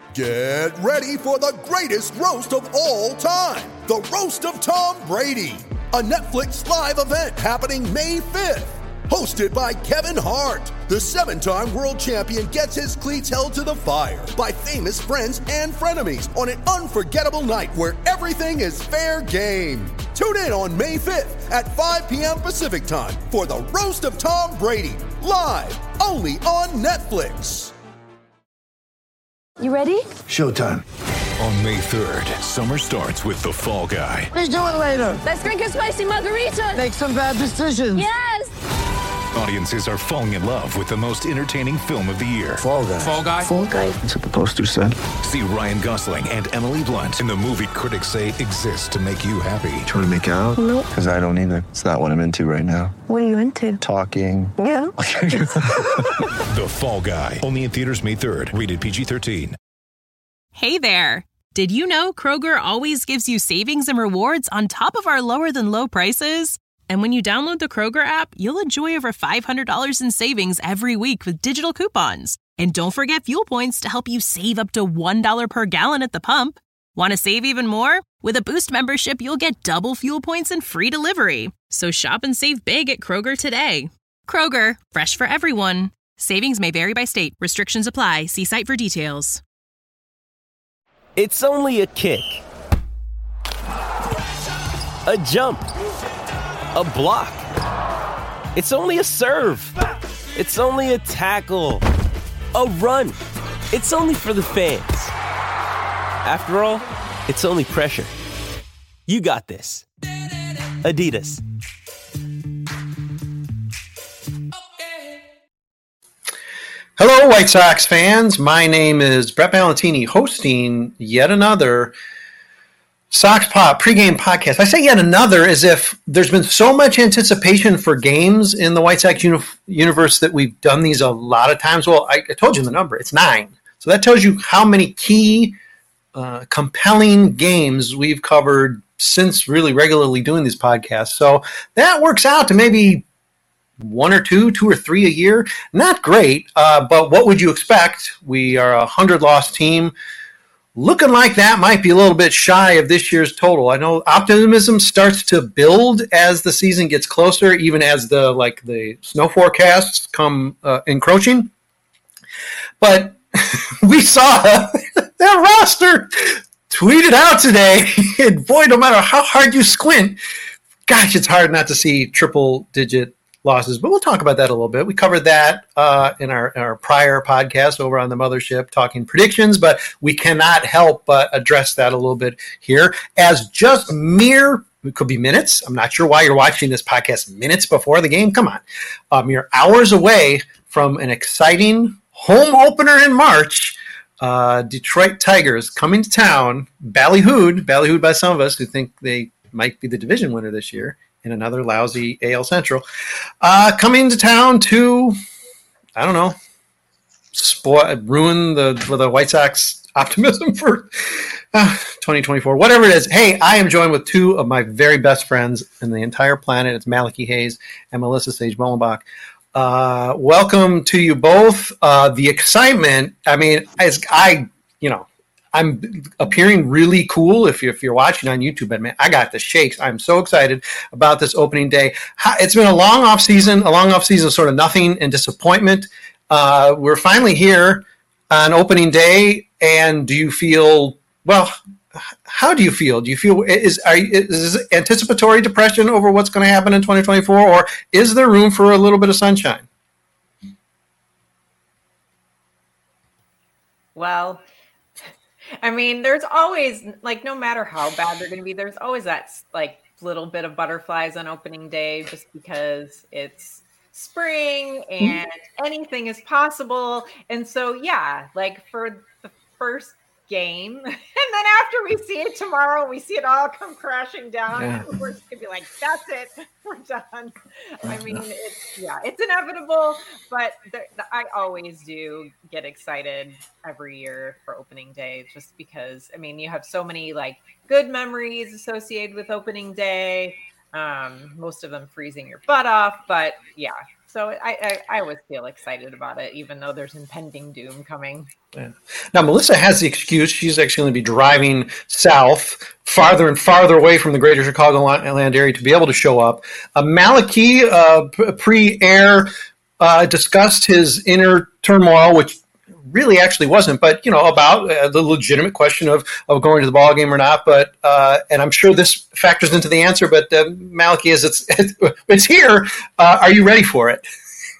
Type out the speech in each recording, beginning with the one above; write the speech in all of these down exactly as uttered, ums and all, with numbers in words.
Get ready for the greatest roast of all time, the Roast of Tom Brady, a Netflix live event happening May fifth. Hosted by Kevin Hart, the seven-time world champion gets his cleats held to the fire by famous friends and frenemies on an unforgettable night where everything is fair game. Tune in on May fifth at five p.m. Pacific time for the Roast of Tom Brady, live only on Netflix. You ready? Showtime. On May third, summer starts with The Fall Guy. Let's do it later. Let's drink a spicy margarita. Make some bad decisions. Yes! Audiences are falling in love with the most entertaining film of the year. Fall Guy. Fall Guy? Fall guy. That's what the poster said. See Ryan Gosling and Emily Blunt in the movie critics say exists to make you happy. Trying to make it out? Nope. Because I don't either. It's not what I'm into right now. What are you into? Talking. Yeah. The Fall Guy. Only in theaters May third. Rated P G thirteen. Hey there. Did you know Kroger always gives you savings and rewards on top of our lower than low prices? And when you download the Kroger app, you'll enjoy over five hundred dollars in savings every week with digital coupons. And don't forget fuel points to help you save up to one dollar per gallon at the pump. Want to save even more? With a Boost membership, you'll get double fuel points and free delivery. So shop and save big at Kroger today. Kroger, fresh for everyone. Savings may vary by state. Restrictions apply. See site for details. It's only a kick. A jump. A block. It's only a serve. It's only a tackle. A run. It's only for the fans. After all, it's only pressure. You got this. Adidas. Hello, White Sox fans. My name is Brett Valentini, hosting yet another Sox Pop pregame podcast. I say yet another as if there's been so much anticipation for games in the White Sox uni- universe that we've done these a lot of times. Well, I, I told you the number. It's nine. So that tells you how many key, uh, compelling games we've covered since really regularly doing these podcasts. So that works out to maybe one or two, two or three a year. Not great, uh, but what would you expect? We are a hundred-loss team. Looking like that might be a little bit shy of this year's total. I know optimism starts to build as the season gets closer, even as the like the snow forecasts come uh, encroaching. But we saw that roster tweeted out today, and boy, no matter how hard you squint, gosh, it's hard not to see triple-digit losses, but we'll talk about that a little bit. We covered that uh, in our, our prior podcast over on the Mothership, talking predictions, but we cannot help but address that a little bit here as just mere, it could be minutes. I'm not sure why you're watching this podcast minutes before the game. Come on. Uh, mere hours away from an exciting home opener in March. Uh, Detroit Tigers coming to town, ballyhooed, ballyhooed by some of us who think they might be the division winner this year in another lousy A L Central, uh, coming to town to, I don't know, spoil, ruin the the White Sox optimism for uh, twenty twenty-four, whatever it is. Hey, I am joined with two of my very best friends in the entire planet. It's Malachi Hayes and Melissa Sage Mullenbach. Uh, welcome to you both. Uh, the excitement, I mean, as I, you know, I'm appearing really cool if you're, if you're watching on YouTube, but man, I got the shakes. I'm so excited about this opening day. It's been a long off season, a long off season of sort of nothing and disappointment. Uh, we're finally here on opening day. And do you feel, well, how do you feel? Do you feel, is, are, is this anticipatory depression over what's going to happen in twenty twenty-four, or is there room for a little bit of sunshine? Well, I mean, there's always, like, no matter how bad they're going to be, there's always that, like, little bit of butterflies on opening day just because it's spring and anything is possible. And so, yeah, like, for the first game, and then after we see it tomorrow, we see it all come crashing down. Yeah. We're just gonna be like, that's it, we're done. I mean, it's yeah, it's inevitable, but there, I always do get excited every year for opening day, just because I mean, you have so many like good memories associated with opening day. Um, most of them freezing your butt off, but yeah, So I, I, I always feel excited about it, even though there's impending doom coming. Yeah. Now, Melissa has the excuse. She's actually going to be driving south, farther and farther away from the greater Chicagoland area to be able to show up. Uh, Malachi, uh, pre-air, uh, discussed his inner turmoil, which really actually wasn't, but, you know, about uh, the legitimate question of, of going to the ball game or not. But, uh, and I'm sure this factors into the answer, but uh, Malachi, is it's, it's here. Uh, are you ready for it?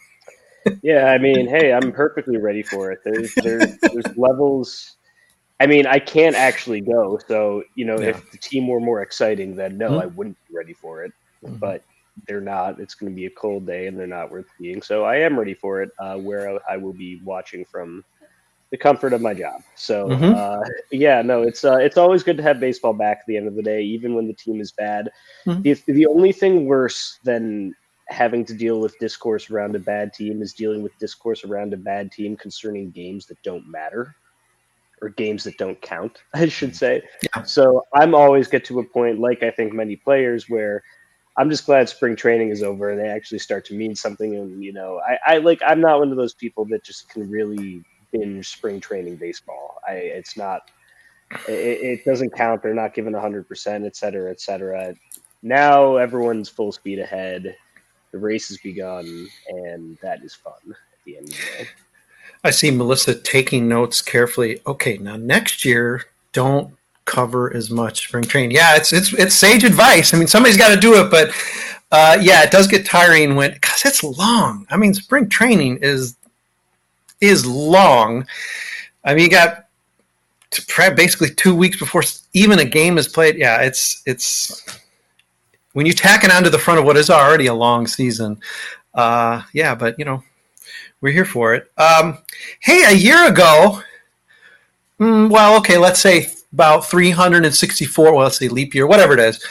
Yeah, I mean, hey, I'm perfectly ready for it. There's, there's, there's levels. I mean, I can't actually go. So, you know, yeah. if the team were more exciting, then no, mm-hmm. I wouldn't be ready for it. Mm-hmm. But they're not. It's going to be a cold day and they're not worth being. So I am ready for it, uh, where I will be watching from the comfort of my job. So, mm-hmm. uh, yeah, no, it's uh, it's always good to have baseball back at the end of the day, even when the team is bad. Mm-hmm. The, the only thing worse than having to deal with discourse around a bad team is dealing with discourse around a bad team concerning games that don't matter, or games that don't count, I should say. Yeah. So I'm always get to a point, like I think many players, where I'm just glad spring training is over and they actually start to mean something. And, you know, I, I like, I'm not one of those people that just can really binge spring training baseball. I, it's not, it, it doesn't count. They're not given a hundred percent, et cetera, et cetera. Now everyone's full speed ahead. The race has begun, and that is fun at the end of the day. I see Melissa taking notes carefully. Okay, now next year, don't cover as much spring training. Yeah, it's it's it's sage advice. I mean, somebody's got to do it, but uh, yeah, it does get tiring when because it's long. I mean, spring training is is long. I mean, you got basically two weeks before even a game is played. Yeah, it's it's. When you tack it onto the front of what is already a long season, uh, yeah, but, you know, we're here for it. Um, hey, a year ago, mm, well, okay, let's say about three hundred sixty-four, well, let's say leap year, whatever it is.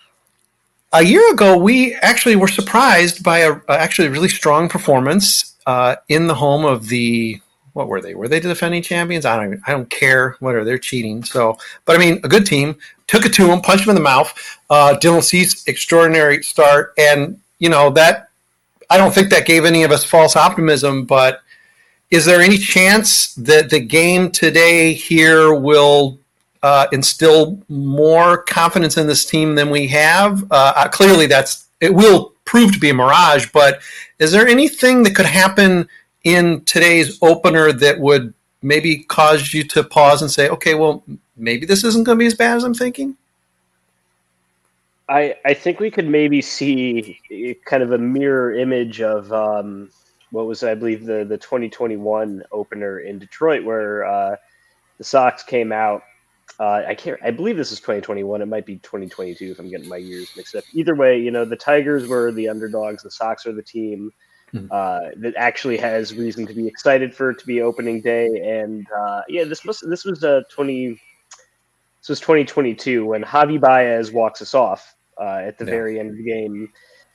A year ago, we actually were surprised by a, a actually really strong performance uh, in the home of the, what were they? Were they the defending champions? I don't even, I don't care. Whatever, they're cheating. So, but I mean, a good team. Took it to him, punched him in the mouth. Uh, Dylan Cease, extraordinary start. And, you know, that, I don't think that gave any of us false optimism, but is there any chance that the game today here will uh, instill more confidence in this team than we have? Uh, clearly that's, it will prove to be a mirage, but is there anything that could happen in today's opener that would maybe cause you to pause and say, okay, well, maybe this isn't going to be as bad as I'm thinking? I, I think we could maybe see kind of a mirror image of um, what was, I believe, the, the twenty twenty-one opener in Detroit, where uh, the Sox came out. Uh, I can't. I believe this is twenty twenty-one. It might be twenty twenty-two if I'm getting my years mixed up. Either way, you know, the Tigers were the underdogs. The Sox are the team Uh, that actually has reason to be excited for it to be opening day. And uh, yeah, this must this was uh, twenty. This was twenty twenty-two when Javi Baez walks us off uh, at the yeah. very end of the game.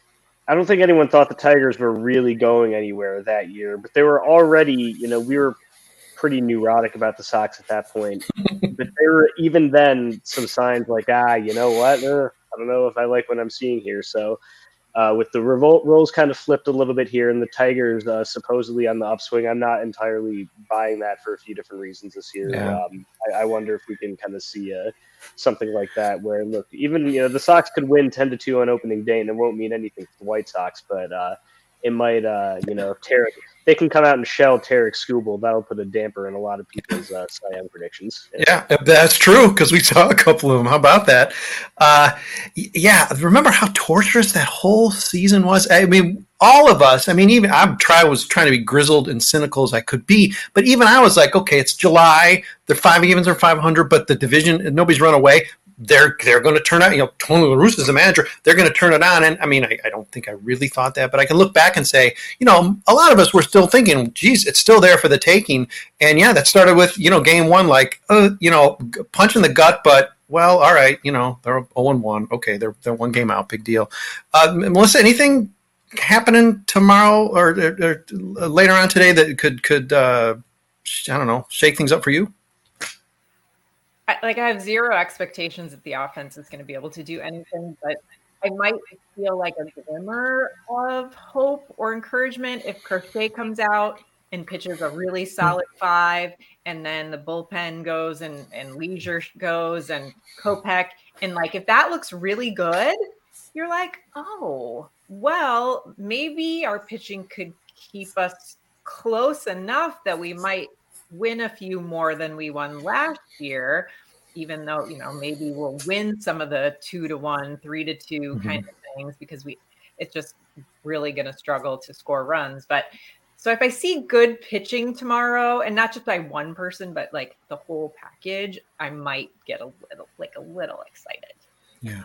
I don't think anyone thought the Tigers were really going anywhere that year, but they were already, you know, we were pretty neurotic about the Sox at that point. But there were even then some signs like, ah, you know what? Uh, I don't know if I like what I'm seeing here. So. Uh, with the revolt roles kind of flipped a little bit here, and the Tigers uh, supposedly on the upswing. I'm not entirely buying that for a few different reasons this year. Yeah. Um, I, I wonder if we can kind of see uh, something like that, where look, even you know the Sox could win ten to two on opening day, and it won't mean anything to the White Sox, but uh, it might, uh, you know, if Tarek, they can come out and shell Tarek Skubal. That'll put a damper in a lot of people's uh, Cy Young predictions. Yeah, that's true, because we saw a couple of them. How about that? Uh, yeah, remember how torturous that whole season was? I mean, all of us, I mean, even I try was trying to be grizzled and cynical as I could be, but even I was like, okay, it's July, the five evens are five hundred, but the division, nobody's run away. They're they're going to turn out, you know, Tony La Russa is the manager. They're going to turn it on. And I mean, I, I don't think I really thought that, but I can look back and say, you know, a lot of us were still thinking, geez, it's still there for the taking. And yeah, that started with, you know, game one, like, uh, you know, punch in the gut, but well, all right, you know, they're oh and one. Okay, they're they're one game out, big deal. Uh, Melissa, anything happening tomorrow or, or, or later on today that could could uh, I don't know, shake things up for you? I, like I have zero expectations that the offense is going to be able to do anything, but I might feel like a glimmer of hope or encouragement if Crochet comes out and pitches a really solid five, and then the bullpen goes and, and Leisure goes and Kopech. And like, if that looks really good, you're like, oh, well, maybe our pitching could keep us close enough that we might win a few more than we won last year, even though, you know, maybe we'll win some of the two to one, three to two mm-hmm. kind of things, because we, it's just really going to struggle to score runs. But so if I see good pitching tomorrow, and not just by one person, but like the whole package, I might get a little, like a little excited. Yeah.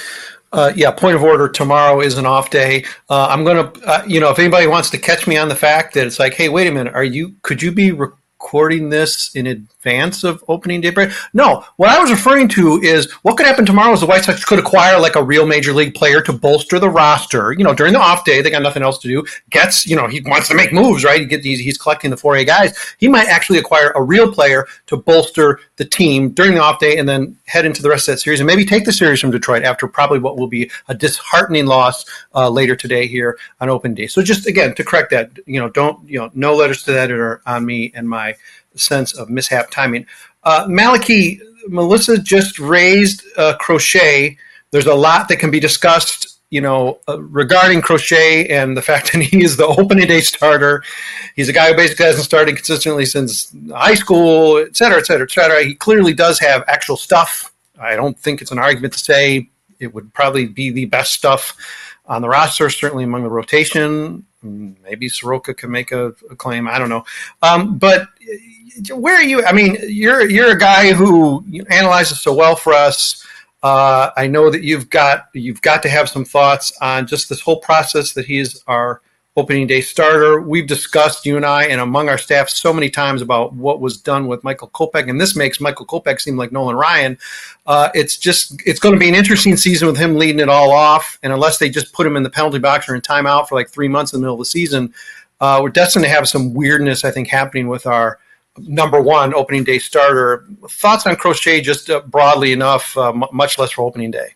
Uh, yeah. Point of order. Tomorrow is an off day. Uh, I'm going to, uh, you know, if anybody wants to catch me on the fact that it's like, hey, wait a minute, are you, could you be recording this in advance of opening day break? No, what I was referring to is what could happen tomorrow is the White Sox could acquire like a real major league player to bolster the roster. You know, during the off day, they got nothing else to do. Gets, you know, he wants to make moves, right? He get these, he's collecting the four A guys. He might actually acquire a real player to bolster the team during the off day and then head into the rest of that series and maybe take the series from Detroit after probably what will be a disheartening loss uh, later today here on open day. So just again, to correct that, you know, don't, you know, no letters to the editor on me and my sense of mishap timing. Uh, Malachi, Melissa just raised uh, Crochet. There's a lot that can be discussed, you know, uh, regarding Crochet and the fact that he is the opening day starter. He's a guy who basically hasn't started consistently since high school, et cetera, et cetera, et cetera. He clearly does have actual stuff. I don't think it's an argument to say it would probably be the best stuff on the roster, certainly among the rotation. Maybe Soroka can make a, a claim. I don't know. Um, but where are you? I mean, you're you're a guy who analyzes so well for us. Uh, I know that you've got you've got to have some thoughts on just this whole process that he's our opening day starter. We've discussed, you and I, and among our staff so many times about what was done with Michael Kopech, and this makes Michael Kopech seem like Nolan Ryan. Uh, it's just it's going to be an interesting season with him leading it all off, and unless they just put him in the penalty box or in timeout for like three months in the middle of the season, uh, we're destined to have some weirdness, I think, happening with our number one opening day starter. Thoughts on Crochet just uh, broadly enough, uh, m- much less for opening day.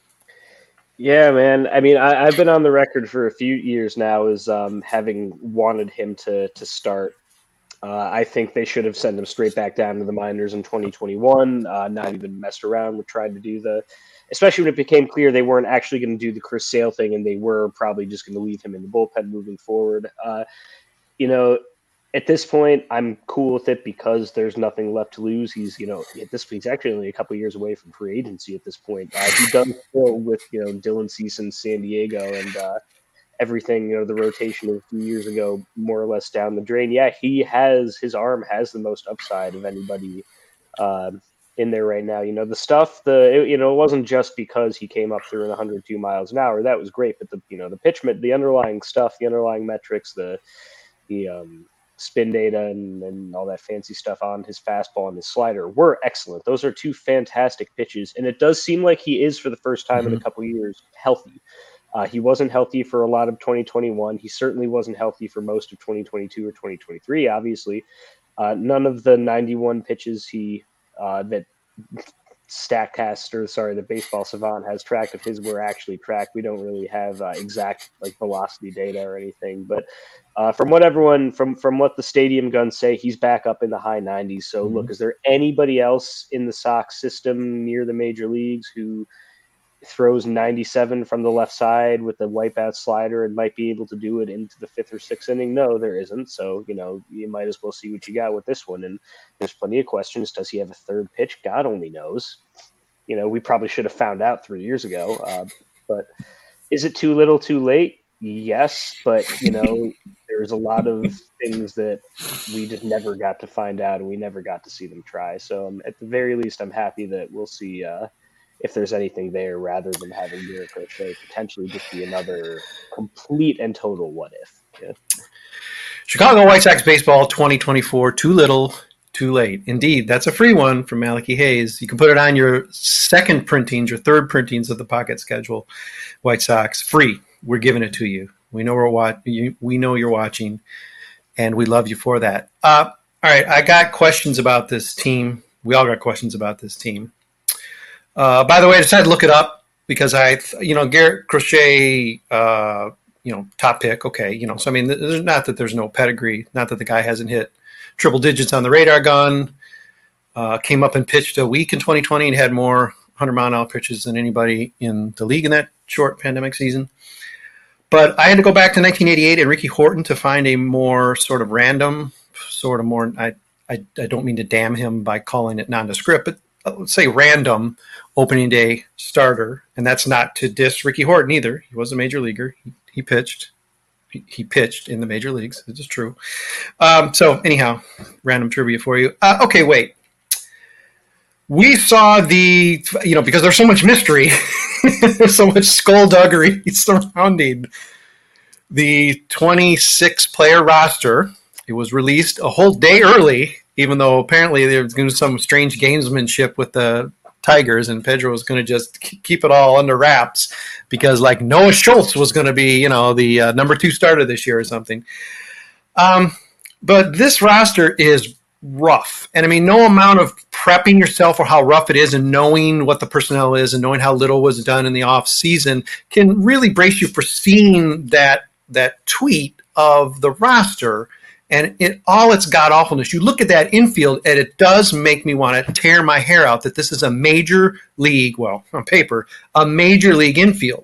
Yeah, man. I mean, I, I've been on the record for a few years now as um, having wanted him to to start. Uh, I think they should have sent him straight back down to the minors in twenty twenty-one, uh, not even messed around with trying to do the, especially when it became clear they weren't actually going to do the Chris Sale thing and they were probably just going to leave him in the bullpen moving forward. Uh, you know, at this point, I'm cool with it because there's nothing left to lose. He's, you know, at this point, he's actually only a couple of years away from free agency at this point. Uh, he does still with, you know, Dylan Cease in San Diego and uh, everything, you know, the rotation of a few years ago, more or less down the drain. Yeah, he has, his arm has the most upside of anybody uh, in there right now. You know, the stuff, the, it, you know, it wasn't just because he came up through one hundred two miles an hour. That was great. But the, you know, the pitch, the underlying stuff, the underlying metrics, the, the, um, spin data and, and all that fancy stuff on his fastball and his slider were excellent. Those are two fantastic pitches. And it does seem like he is, for the first time mm-hmm. in a couple of years, healthy. Uh, he wasn't healthy for a lot of twenty twenty-one. He certainly wasn't healthy for most of twenty twenty-two or twenty twenty-three, obviously. Uh, none of the ninety-one pitches he uh, that StatCast, or sorry, the Baseball Savant has tracked of his were actually tracked. We don't really have uh, exact like velocity data or anything, but uh, from what everyone, from from what the stadium guns say, he's back up in the high nineties. So mm-hmm. look, is there anybody else in the Sox system near the major leagues who throws ninety-seven from the left side with the wipeout slider and might be able to do it into the fifth or sixth inning? No, there isn't. So, you know, you might as well see what you got with this one. And there's plenty of questions. Does he have a third pitch? God only knows. You know, we probably should have found out three years ago. Uh, but is it too little, too late? Yes. But, you know, there's a lot of things that we just never got to find out and we never got to see them try. So um, at the very least, I'm happy that we'll see uh, if there's anything there, rather than having Garrett Crochet potentially just be another complete and total what if. Yeah. Chicago White Sox baseball twenty twenty-four, too little, too late. Indeed, that's a free one from Malachi Hayes. You can put it on your second printings, your third printings of the Pocket Schedule. White Sox, free. We're giving it to you. We know we're wat- you, we know you're watching, and we love you for that. Uh, all right, I got questions about this team. We all got questions about this team. Uh, by the way, I decided to look it up. because I, you know, Garrett Crochet, uh, you know, top pick. Okay. You know, so I mean, there's not that there's no pedigree, not that the guy hasn't hit triple digits on the radar gun, uh, came up and pitched a week in twenty twenty and had more one hundred mile an hour pitches than anybody in the league in that short pandemic season. But I had to go back to nineteen eighty-eight and Ricky Horton to find a more sort of random, sort of more, I, I, I don't mean to damn him by calling it nondescript, but let's say random opening day starter. And that's not to diss Ricky Horton either. He was a major leaguer. He, he pitched. He, he pitched in the major leagues. This is true. Um, so anyhow, random trivia for you. Uh, okay, wait. We saw the, you know, because there's so much mystery, there's so much skullduggery surrounding the twenty-six player roster. It was released a whole day early, even though apparently there was going to be some strange gamesmanship with the Tigers, and Pedro was going to just keep it all under wraps because, like, Noah Schultz was going to be, you know, the uh, number two starter this year or something. Um, but this roster is rough. And I mean, no amount of prepping yourself for how rough it is and knowing what the personnel is and knowing how little was done in the off season can really brace you for seeing that, that tweet of the roster and it, all its god awfulness. You look at that infield and it does make me want to tear my hair out that this is a major league, well, on paper, a major league infield.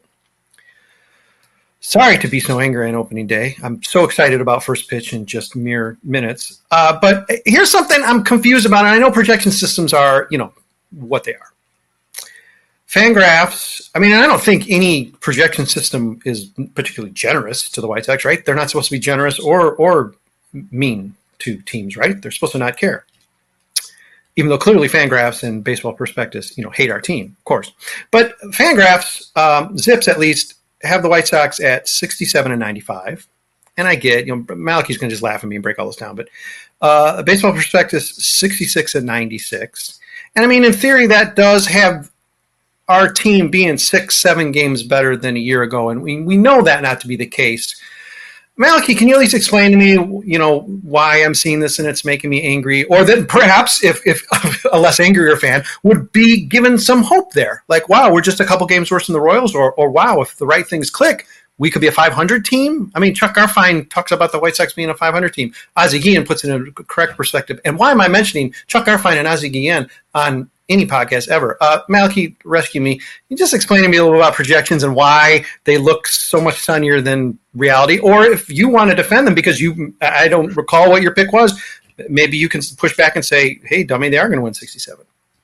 Sorry to be so angry on opening day. I'm so excited about first pitch in just mere minutes. Uh, but here's something I'm confused about, and I know projection systems are, you know, what they are. Fangraphs, I mean, I don't think any projection system is particularly generous to the White Sox, right? They're not supposed to be generous or or mean to teams, right? They're supposed to not care. Even though clearly Fangraphs and Baseball Prospectus, you know, hate our team, of course. But Fangraphs, um, Zips at least, have the White Sox at sixty-seven and ninety-five. And I get, you know, Malachi's going to just laugh at me and break all this down. But uh, Baseball Prospectus, sixty-six and ninety-six. And I mean, in theory, that does have our team being six, seven games better than a year ago. And we, we know that not to be the case. Malachi, can you at least explain to me, you know, why I'm seeing this and it's making me angry? Or that perhaps if, if a less angrier fan would be given some hope there. Like, wow, we're just a couple games worse than the Royals. Or, or wow, if the right things click, we could be a five hundred team. I mean, Chuck Garfien talks about the White Sox being a five hundred team. Ozzie Guillen puts it in a correct perspective. And why am I mentioning Chuck Garfien and Ozzie Guillen on any podcast ever? Uh, Malachi, rescue me. Can you just explain to me a little bit about projections and why they look so much sunnier than reality? Or if you want to defend them because you, I don't recall what your pick was, maybe you can push back and say, hey, dummy, they are going to win sixty-seven.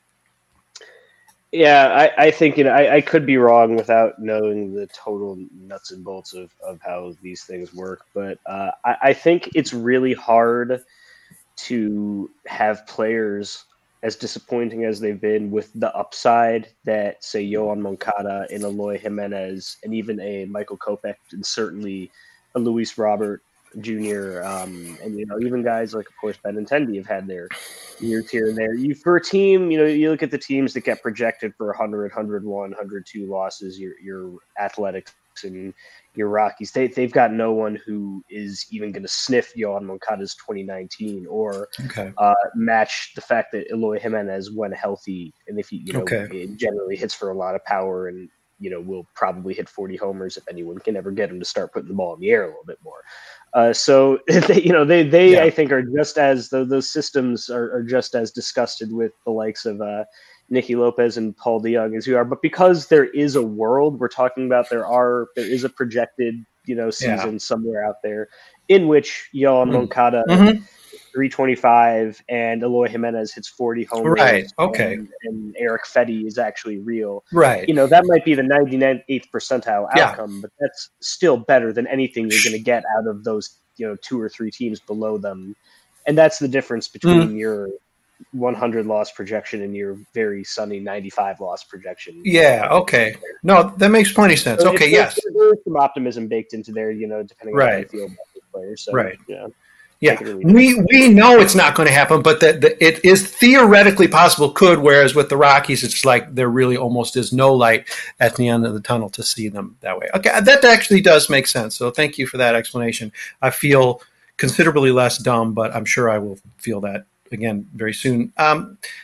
Yeah, I, I think, you know, I, I could be wrong without knowing the total nuts and bolts of, of how these things work. But uh, I, I think it's really hard to have players as disappointing as they've been with the upside that, say, Yoan Moncada and Eloy Jimenez and even a Michael Kopech and certainly a Luis Robert Junior Um, and, you know, even guys like, of course, Benintendi have had their years here and there. You For a team, you know, you look at the teams that get projected for one hundred, one oh one, one oh two losses, your, your Athletics and your Rockies, they, they've got no one who is even going to sniff Yoan Moncada's twenty nineteen or okay. uh, match the fact that Eloy Jimenez, when healthy, and if he, you know, okay. it generally hits for a lot of power and, you know, will probably hit forty homers if anyone can ever get him to start putting the ball in the air a little bit more. Uh, so, they, you know, they, they yeah. I think, are just as, the, those systems are, are just as disgusted with the likes of uh, Nicky Lopez and Paul DeJong as we are. But because there is a world we're talking about, there are there is a projected, you know, season yeah. somewhere out there in which Yoan mm. Moncada mm-hmm. three twenty-five and Eloy Jimenez hits forty homers. Right. Okay. And, and Eric Fetty is actually real. Right. You know, that might be the ninety-eighth percentile yeah. outcome, but that's still better than anything you're going to get out of those, you know, two or three teams below them. And that's the difference between mm. your one hundred loss projection and your very sunny ninety-five loss projection. Yeah. Okay. No, that makes plenty of sense. So okay. There's, yes. There's some optimism baked into there, you know, depending on right. how you feel about the players. So, right. Yeah. Yeah, we we know it's not going to happen, but that it is theoretically possible could, whereas with the Rockies, it's like there really almost is no light at the end of the tunnel to see them that way. Okay, that actually does make sense. So thank you for that explanation. I feel considerably less dumb, but I'm sure I will feel that again very soon. Um,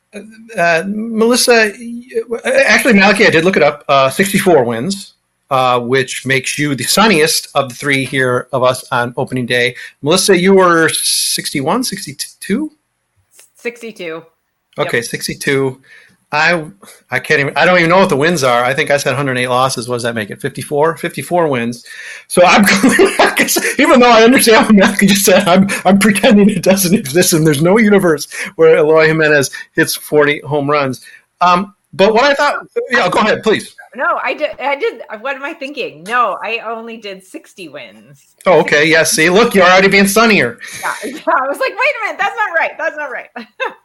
uh, Melissa, actually, Malachi, I did look it up. Uh, sixty-four wins, uh, which makes you the sunniest of the three here of us on opening day. Melissa, you were sixty-one, sixty-two? sixty-two. Okay, Yep. sixty-two. I I can't even. I don't even know what the wins are. I think I said one hundred eight losses. What does that make it? fifty-four? fifty-four wins. So I'm even though I understand what Malcolm just said, I'm I'm pretending it doesn't exist, and there's no universe where Eloy Jimenez hits forty home runs. Um, but what I thought, yeah, go ahead, please. No, I did. I did. What am I thinking? No, I only did sixty wins. Oh, okay. Yeah. See, look, you're already being sunnier. Yeah, yeah. I was like, wait a minute, that's not right. That's not right.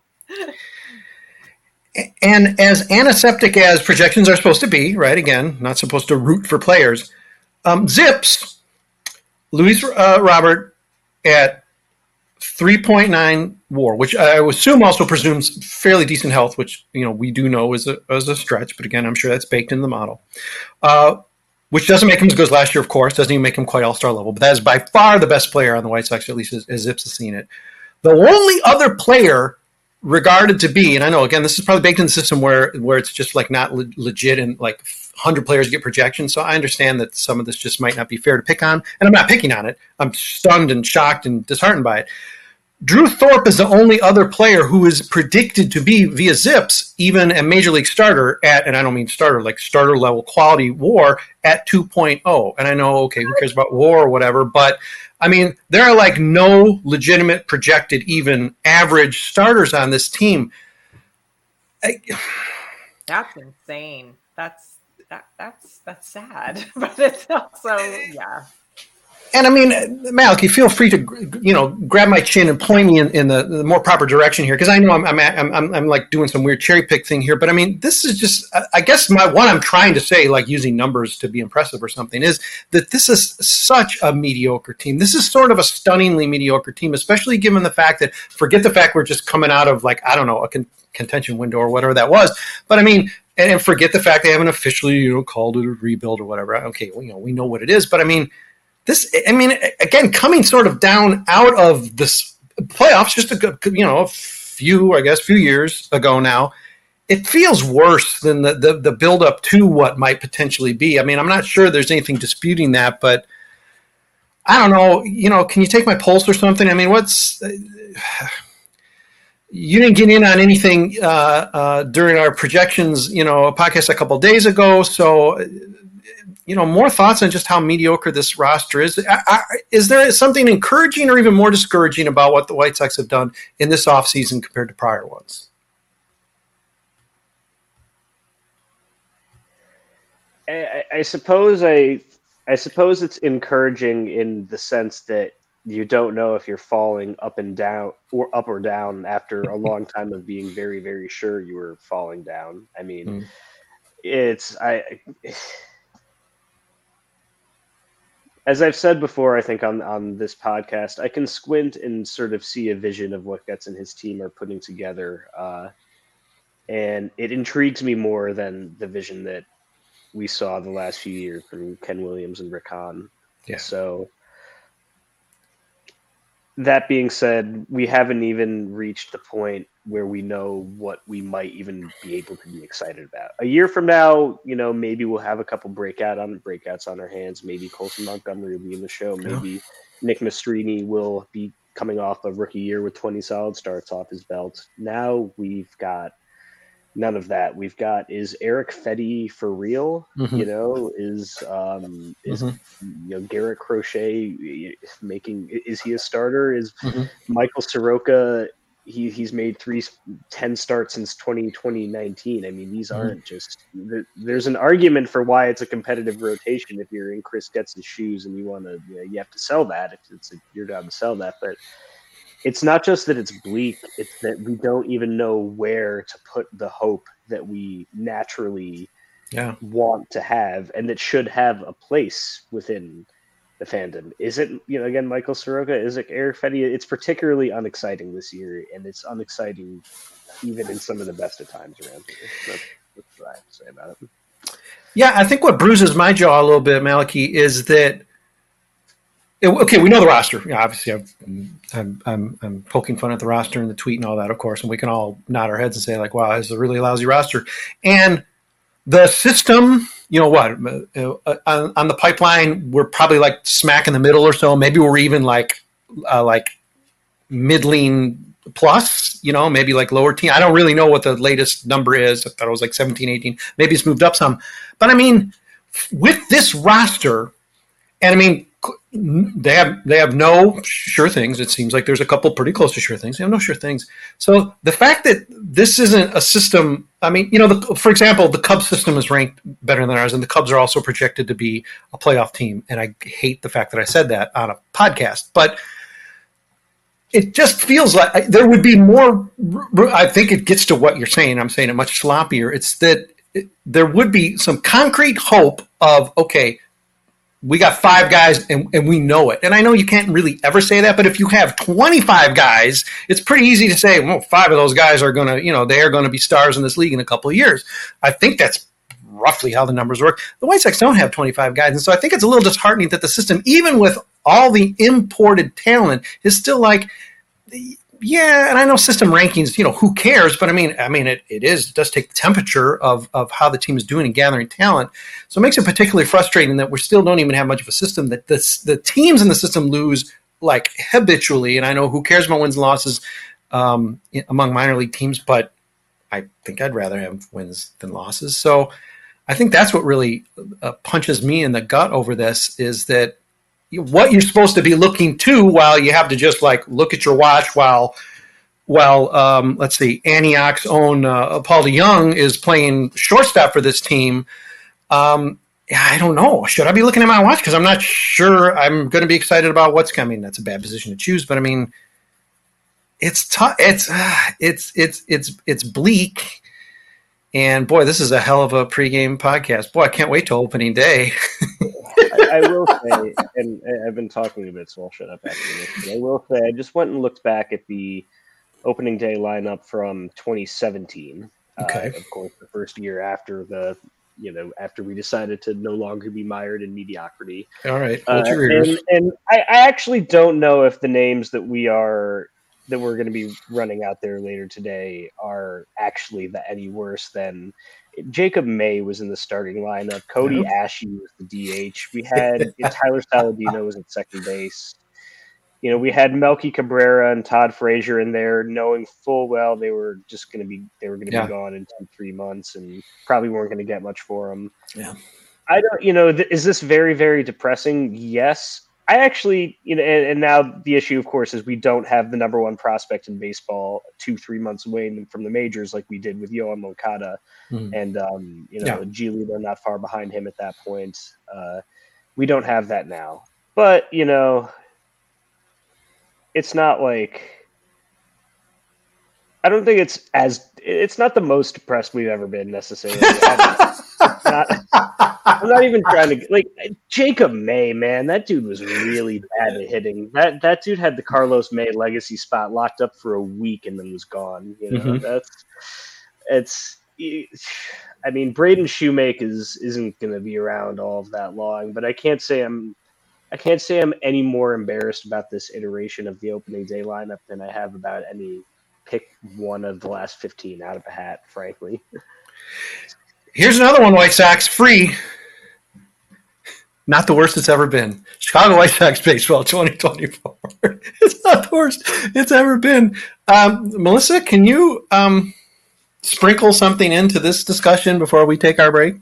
And as antiseptic as projections are supposed to be, right? Again, not supposed to root for players. Um, Zips, Luis uh, Robert at three point nine WAR, which I assume also presumes fairly decent health, which you know we do know is a, is a stretch. But again, I'm sure that's baked into the model. Uh, which doesn't make him as good as last year, of course. Doesn't even make him quite all-star level. But that is by far the best player on the White Sox, at least as, as Zips has seen it. The only other player regarded to be, and I know again this is probably baked in the system where where it's just like not le- legit and like one hundred players get projections. So I understand that some of this just might not be fair to pick on, and I'm not picking on it. I'm stunned and shocked and disheartened by it. Drew Thorpe is the only other player who is predicted to be via Zips, even a major league starter at, and I don't mean starter, like starter level quality WAR at two point oh. And I know, okay, who cares about WAR or whatever, but I mean, there are like no legitimate projected even average starters on this team. I, That's insane. That's that that's that's sad, but it's also yeah. And I mean, Malachi, feel free to, you know, grab my chin and point me in, in the, the more proper direction here, because I know I'm, I'm I'm I'm I'm like doing some weird cherry pick thing here. But I mean, this is just, I guess my what I'm trying to say, like using numbers to be impressive or something, is that this is such a mediocre team. This is sort of a stunningly mediocre team, especially given the fact that, forget the fact we're just coming out of like, I don't know, a con- contention window or whatever that was. But I mean, and, and forget the fact they haven't officially, you know, called it a rebuild or whatever. Okay, well, you know, we know what it is. But I mean, This, I mean, again, coming sort of down out of this playoffs, just a you know a few, I guess, few years ago now, it feels worse than the the, the build up to what might potentially be. I mean, I'm not sure there's anything disputing that, but I don't know. You know, can you take my pulse or something? I mean, what's uh, you didn't get in on anything uh, uh, during our projections, you know, a podcast a couple of days ago, so. You know, more thoughts on just how mediocre this roster is. I, I, is there something encouraging or even more discouraging about what the White Sox have done in this offseason compared to prior ones? I, I suppose I, I suppose it's encouraging in the sense that you don't know if you're falling up and down or up or down after a long time of being very, very sure you were falling down. I mean, mm. it's I. As I've said before, I think on, on this podcast, I can squint and sort of see a vision of what Getz and his team are putting together. Uh, and it intrigues me more than the vision that we saw the last few years from Ken Williams and Rick Hahn. Yeah. So that being said, we haven't even reached the point where we know what we might even be able to be excited about. A year from now, you know, maybe we'll have a couple breakout on breakouts on our hands. Maybe Colson Montgomery will be in the show. Maybe yeah. Nick Mastrini will be coming off a rookie year with twenty solid starts off his belt. Now we've got none of that. We've got, is Eric Fedde for real? Mm-hmm. You know, is um, is mm-hmm. you know Garrett Crochet making? Is he a starter? Is mm-hmm. Michael Soroka? He he's made three ten starts since twenty nineteen. I mean, these aren't mm-hmm. just. There's an argument for why it's a competitive rotation if you're in Chris Getz's shoes and you want to. You know, you have to sell that if it's a, your job to sell that, but. It's not just that it's bleak, it's that we don't even know where to put the hope that we naturally yeah. want to have and that should have a place within the fandom. Is it, you know, again, Michael Soroka? Is it Eric Fedde? It's particularly unexciting this year, and it's unexciting even in some of the best of times around here. That's, that's what I have to say about it. Yeah, I think what bruises my jaw a little bit, Malachi, is that Okay, we know the roster. Yeah, obviously, I've, I'm, I'm I'm poking fun at the roster and the tweet and all that, of course, and we can all nod our heads and say, like, wow, this is a really lousy roster. And the system, you know what, uh, on, on the pipeline, we're probably like smack in the middle or so. Maybe we're even like uh, like middling plus, you know, maybe like lower team. I don't really know what the latest number is. I thought it was like seventeen, eighteen. Maybe it's moved up some. But, I mean, with this roster, and, I mean, They have they have no sure things. It seems like there's a couple pretty close to sure things. They have no sure things. So the fact that this isn't a system, I mean, you know, the, for example, the Cubs system is ranked better than ours, and the Cubs are also projected to be a playoff team. And I hate the fact that I said that on a podcast, but it just feels like there would be more. I think it gets to what you're saying. I'm saying it much sloppier. It's that it, there would be some concrete hope of, okay, we got five guys and, and we know it. And I know you can't really ever say that, but if you have twenty-five guys, it's pretty easy to say, well, five of those guys are going to, you know, they are going to be stars in this league in a couple of years. I think that's roughly how the numbers work. The White Sox don't have twenty-five guys. And so I think it's a little disheartening that the system, even with all the imported talent, is still like, yeah, and I know system rankings, you know, who cares? But I mean, I mean, it, it is, it does take the temperature of, of how the team is doing and gathering talent. So it makes it particularly frustrating that we still don't even have much of a system, that the, the teams in the system lose like habitually. And I know who cares about wins and losses um, among minor league teams, but I think I'd rather have wins than losses. So I think that's what really uh, punches me in the gut over this, is that what you're supposed to be looking to, while you have to just like look at your watch while, while um, let's see, Antioch's own uh, Paul DeYoung is playing shortstop for this team. Um, I don't know. Should I be looking at my watch? Because I'm not sure I'm going to be excited about what's coming. That's a bad position to choose, but I mean, it's tough. It's uh, it's it's it's it's bleak. And boy, this is a hell of a pregame podcast. Boy, I can't wait till opening day. I, I will say, and I've been talking a bit, so I'll shut up after this. But I will say, I just went and looked back at the opening day lineup from twenty seventeen. Okay. Uh, of course, the first year after the, you know, after we decided to no longer be mired in mediocrity. All right. Hold your uh, ears. And, and I, I actually don't know if the names that we are that we're going to be running out there later today are actually the, any worse than. Jacob May was in the starting lineup. Cody Yep. Ashe was the D H. We had Tyler Saladino was at second base. You know, we had Melky Cabrera and Todd Frazier in there, knowing full well they were just going to be they were going to Yeah. be gone in two, three months, and probably weren't going to get much for them. Yeah. I don't. You know, th- is this very, very depressing? Yes. I actually, you know, and, and now the issue, of course, is we don't have the number one prospect in baseball two, three months away from the majors like we did with Yohan Moncada. Mhm. And, um, you know, Yeah. Giolito not far behind him at that point. Uh, we don't have that now. But, you know, it's not like – I don't think it's as – it's not the most depressed we've ever been necessarily. not, I'm not even trying to – like, Jacob May, man, that dude was really bad at hitting. That that dude had the Carlos May legacy spot locked up for a week and then was gone. You know, Mhm. that's – it's – I mean, Braden Shoemake is, isn't going to be around all of that long, but I can't say I'm – I can't say I'm any more embarrassed about this iteration of the opening day lineup than I have about any pick one of the last fifteen out of a hat, frankly. Here's another one, White Sox, free. Not the worst it's ever been. Chicago White Sox baseball twenty twenty-four. It's not the worst it's ever been. Um, Melissa, can you um, sprinkle something into this discussion before we take our break?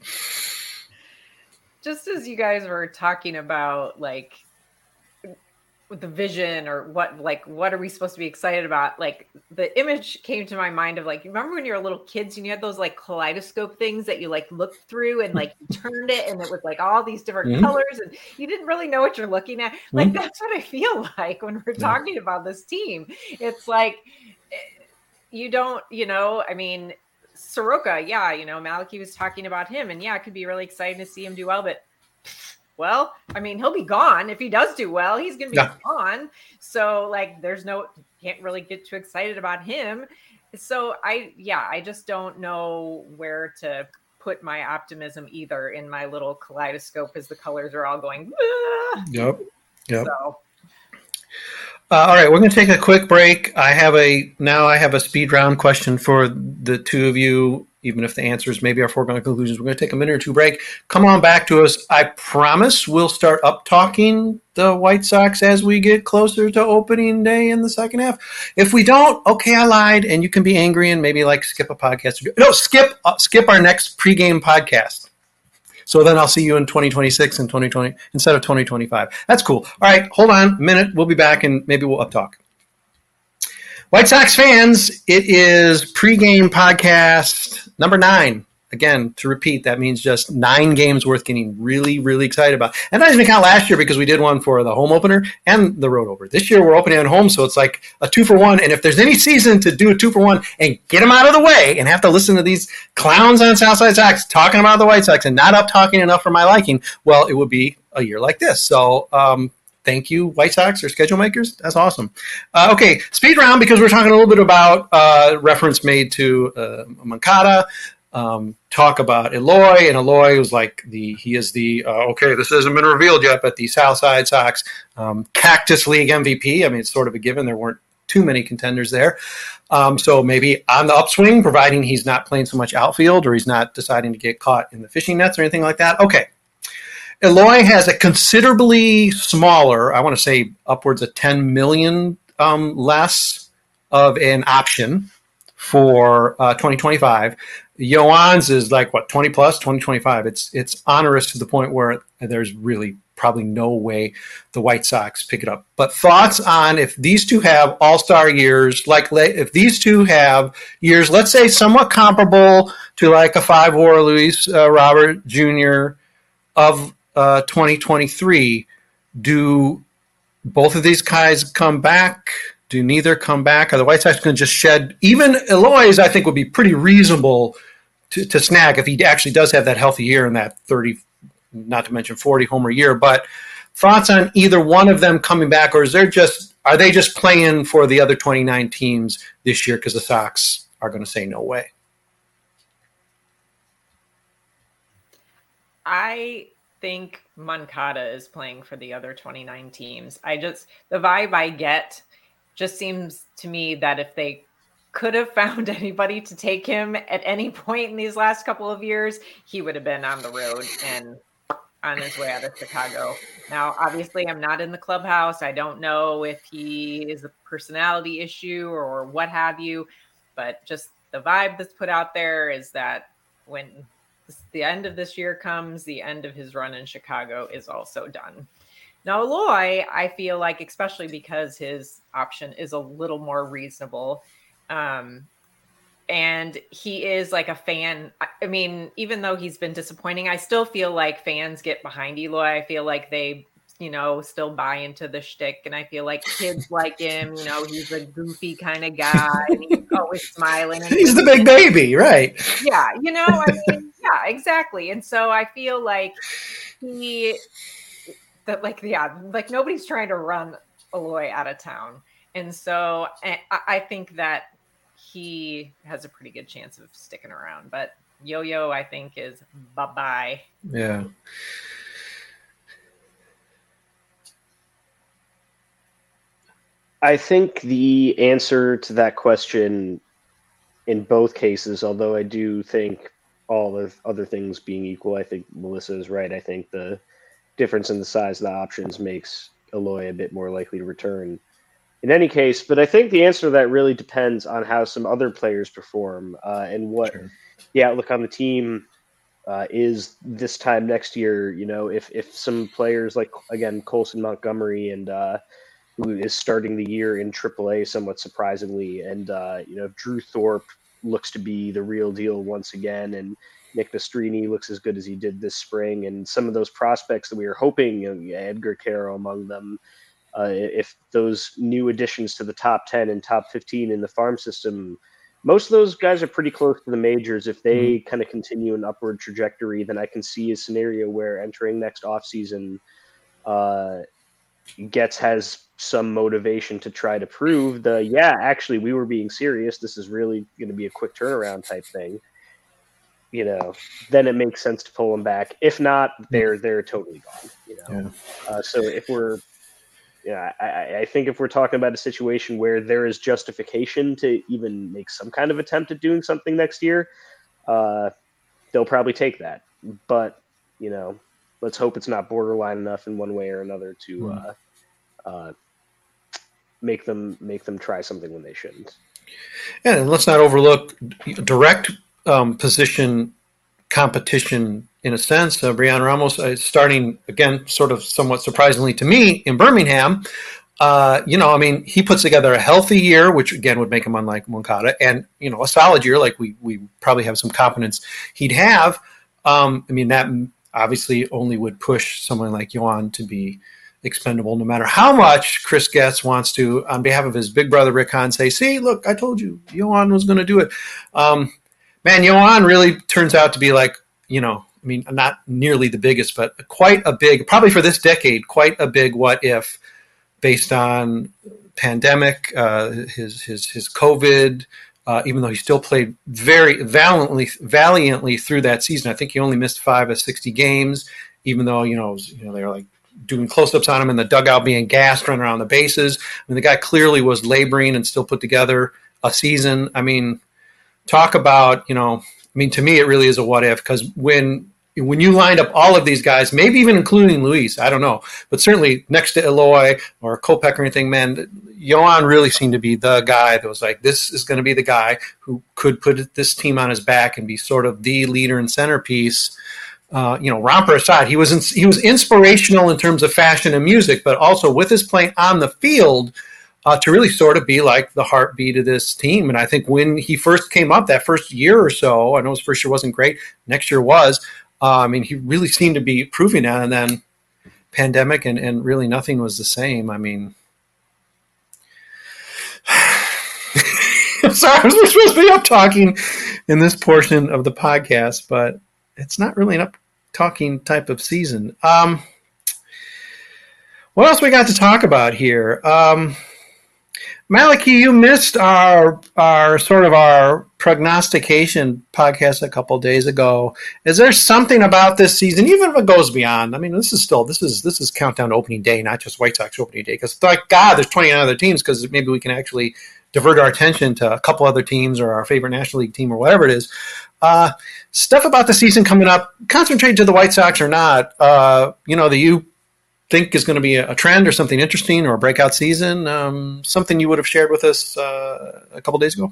Just as you guys were talking about, like, with the vision or what, like, what are we supposed to be excited about? Like, the image came to my mind of, like, you remember when you were little kids and you had those, like, kaleidoscope things that you, like, looked through and, like, you turned it and it was, like, all these different Mm-hmm. colors and you didn't really know what you're looking at. Like, Mhm. that's what I feel like when we're talking about this team. It's like, you don't, you know, I mean, Soroka, yeah, you know, Malachi was talking about him, and yeah, it could be really exciting to see him do well, but well, I mean, he'll be gone. If he does do well, he's going to be Yeah. gone. So, like, there's no, can't really get too excited about him. So, I, yeah, I just don't know where to put my optimism either in my little kaleidoscope as the colors are all going, "Ah." Yep. Yep. So. Uh, all right, we're going to take a quick break. I have a now I have a speed round question for the two of you. Even if the answers maybe are foregone conclusions, we're going to take a minute or two break. Come on back to us. I promise we'll start up talking the White Sox as we get closer to opening day in the second half. If we don't, okay, I lied, and you can be angry and maybe like skip a podcast. No, skip uh, skip our next pregame podcast. So then I'll see you in twenty twenty-six and twenty twenty instead of twenty twenty-five. That's cool. All right, hold on a minute. We'll be back, and maybe we'll up talk. White Sox fans, it is pregame podcast number nine. Again, to repeat, that means just nine games worth getting really, really excited about. And that doesn't even count last year because we did one for the home opener and the road opener. This year we're opening at home, so it's like a two for one. And if there's any season to do a two for one and get them out of the way and have to listen to these clowns on Southside Sox talking about the White Sox and not up talking enough for my liking, well, it would be a year like this. So, um, thank you, White Sox or schedule makers. That's awesome. Uh, okay, speed round because we're talking a little bit about uh, reference made to uh, Moncada. Um, talk about Eloy, and Eloy was like the he is the uh, okay. This hasn't been revealed yet, but the Southside Sox um, Cactus League M V P. I mean, it's sort of a given. There weren't too many contenders there, um, so maybe on the upswing, providing he's not playing so much outfield or he's not deciding to get caught in the fishing nets or anything like that. Okay. Eloy has a considerably smaller, I want to say upwards of ten million um, less of an option for uh, twenty twenty-five. Yoan's is like, what, twenty plus, twenty twenty-five. It's it's onerous to the point where there's really probably no way the White Sox pick it up. But thoughts on if these two have all-star years, like if these two have years, let's say somewhat comparable to like a five-war Luis uh, Robert Junior of uh, twenty twenty-three, do both of these guys come back? Do neither come back? Are the White Sox going to just shed? Even Eloy's, I think, would be pretty reasonable to, to snag if he actually does have that healthy year in that thirty, not to mention forty homer year. But thoughts on either one of them coming back, or is there just are they just playing for the other twenty-nine teams this year because the Sox are going to say no way? I think Moncada is playing for the other twenty-nine teams. I just the vibe I get just seems to me that if they could have found anybody to take him at any point in these last couple of years, he would have been on the road and on his way out of Chicago. Now, obviously, I'm not in the clubhouse. I don't know if he is a personality issue or what have you, but just the vibe that's put out there is that when the end of this year comes, the end of his run in Chicago is also done. Now, Eloy, I feel like, especially because his option is a little more reasonable, um, and he is like a fan. I mean, even though he's been disappointing, I still feel like fans get behind Eloy. I feel like they, you know, still buy into the shtick, and I feel like kids like him. You know, he's a goofy kind of guy, and he's always smiling. And he's the big baby, right? Yeah, you know, I mean, yeah, exactly. And so I feel like he. That like, yeah, like nobody's trying to run Eloy out of town. And so I, I think that he has a pretty good chance of sticking around. But Yo-Yo, I think, is bye-bye. Yeah. I think the answer to that question in both cases, although I do think all the other things being equal, I think Melissa is right. I think the difference in the size of the options makes Eloy a bit more likely to return in any case. But I think the answer to that really depends on how some other players perform uh, and what sure. the outlook on the team uh, is this time next year. You know, if, if some players like, again, Colson Montgomery and uh, who is starting the year in triple A somewhat surprisingly, and, uh, you know, if Drew Thorpe looks to be the real deal once again, and Nick Nastrini looks as good as he did this spring, and some of those prospects that we were hoping, you know, Edgar Caro among them, uh, if those new additions to the top ten and top fifteen in the farm system, most of those guys are pretty close to the majors. If they mm-hmm. kind of continue an upward trajectory, then I can see a scenario where entering next offseason, uh, Getz has some motivation to try to prove the, yeah, actually, we were being serious. This is really going to be a quick turnaround type thing. You know, then it makes sense to pull them back. If not, they're they're totally gone. You know, yeah. uh, so if we're yeah, I, I think if we're talking about a situation where there is justification to even make some kind of attempt at doing something next year, uh, they'll probably take that. But, you know, let's hope it's not borderline enough in one way or another to mm. uh, uh, make them make them try something when they shouldn't. Yeah, and let's not overlook direct um, position competition in a sense. Uh, Brian Ramos uh, starting, again, sort of somewhat surprisingly to me, in Birmingham. Uh, you know, I mean, he puts together a healthy year, which, again, would make him unlike Moncada, and, you know, a solid year like we we probably have some confidence he'd have. Um, I mean, that obviously only would push someone like Yohan to be expendable, no matter how much Chris Getz wants to, on behalf of his big brother Rick Hahn, say, see, look, I told you, Yohan was going to do it. Um, man, Yohan really turns out to be like, you know, I mean, not nearly the biggest, but quite a big, probably for this decade, quite a big what if based on pandemic, uh, his, his, his COVID, uh, even though he still played very valiantly, valiantly through that season. I think he only missed five of sixty games, even though, you know, it was, you know, they were like doing close-ups on him in the dugout, being gassed, running around the bases. I mean, the guy clearly was laboring and still put together a season. I mean, talk about, you know, I mean, to me, it really is a what if, because when when you lined up all of these guys, maybe even including Luis, I don't know, but certainly next to Eloy or Kopech or anything, man, Yohan really seemed to be the guy that was like, this is going to be the guy who could put this team on his back and be sort of the leader and centerpiece. Uh, you know, romper aside, he was in, he was inspirational in terms of fashion and music, but also with his playing on the field uh, to really sort of be like the heartbeat of this team. And I think when he first came up, that first year or so, I know his first year wasn't great, next year was. Uh, I mean, he really seemed to be proving that, and then pandemic and, and really nothing was the same. I mean, I'm sorry, I was supposed to be up talking in this portion of the podcast, but it's not really an up talking type of season. Um, what else we got to talk about here? Um, Malachi, you missed our our sort of our prognostication podcast a couple days ago. Is there something about this season, even if it goes beyond? I mean, this is still this is this is countdown to opening day, not just White Sox opening day. Because like God, there's twenty-nine other teams. Because maybe we can actually divert our attention to a couple other teams or our favorite National League team or whatever it is. Uh, stuff about the season coming up, concentrate to the White Sox or not, uh, you know, that you think is going to be a trend or something interesting or a breakout season, um, something you would have shared with us uh, a couple days ago?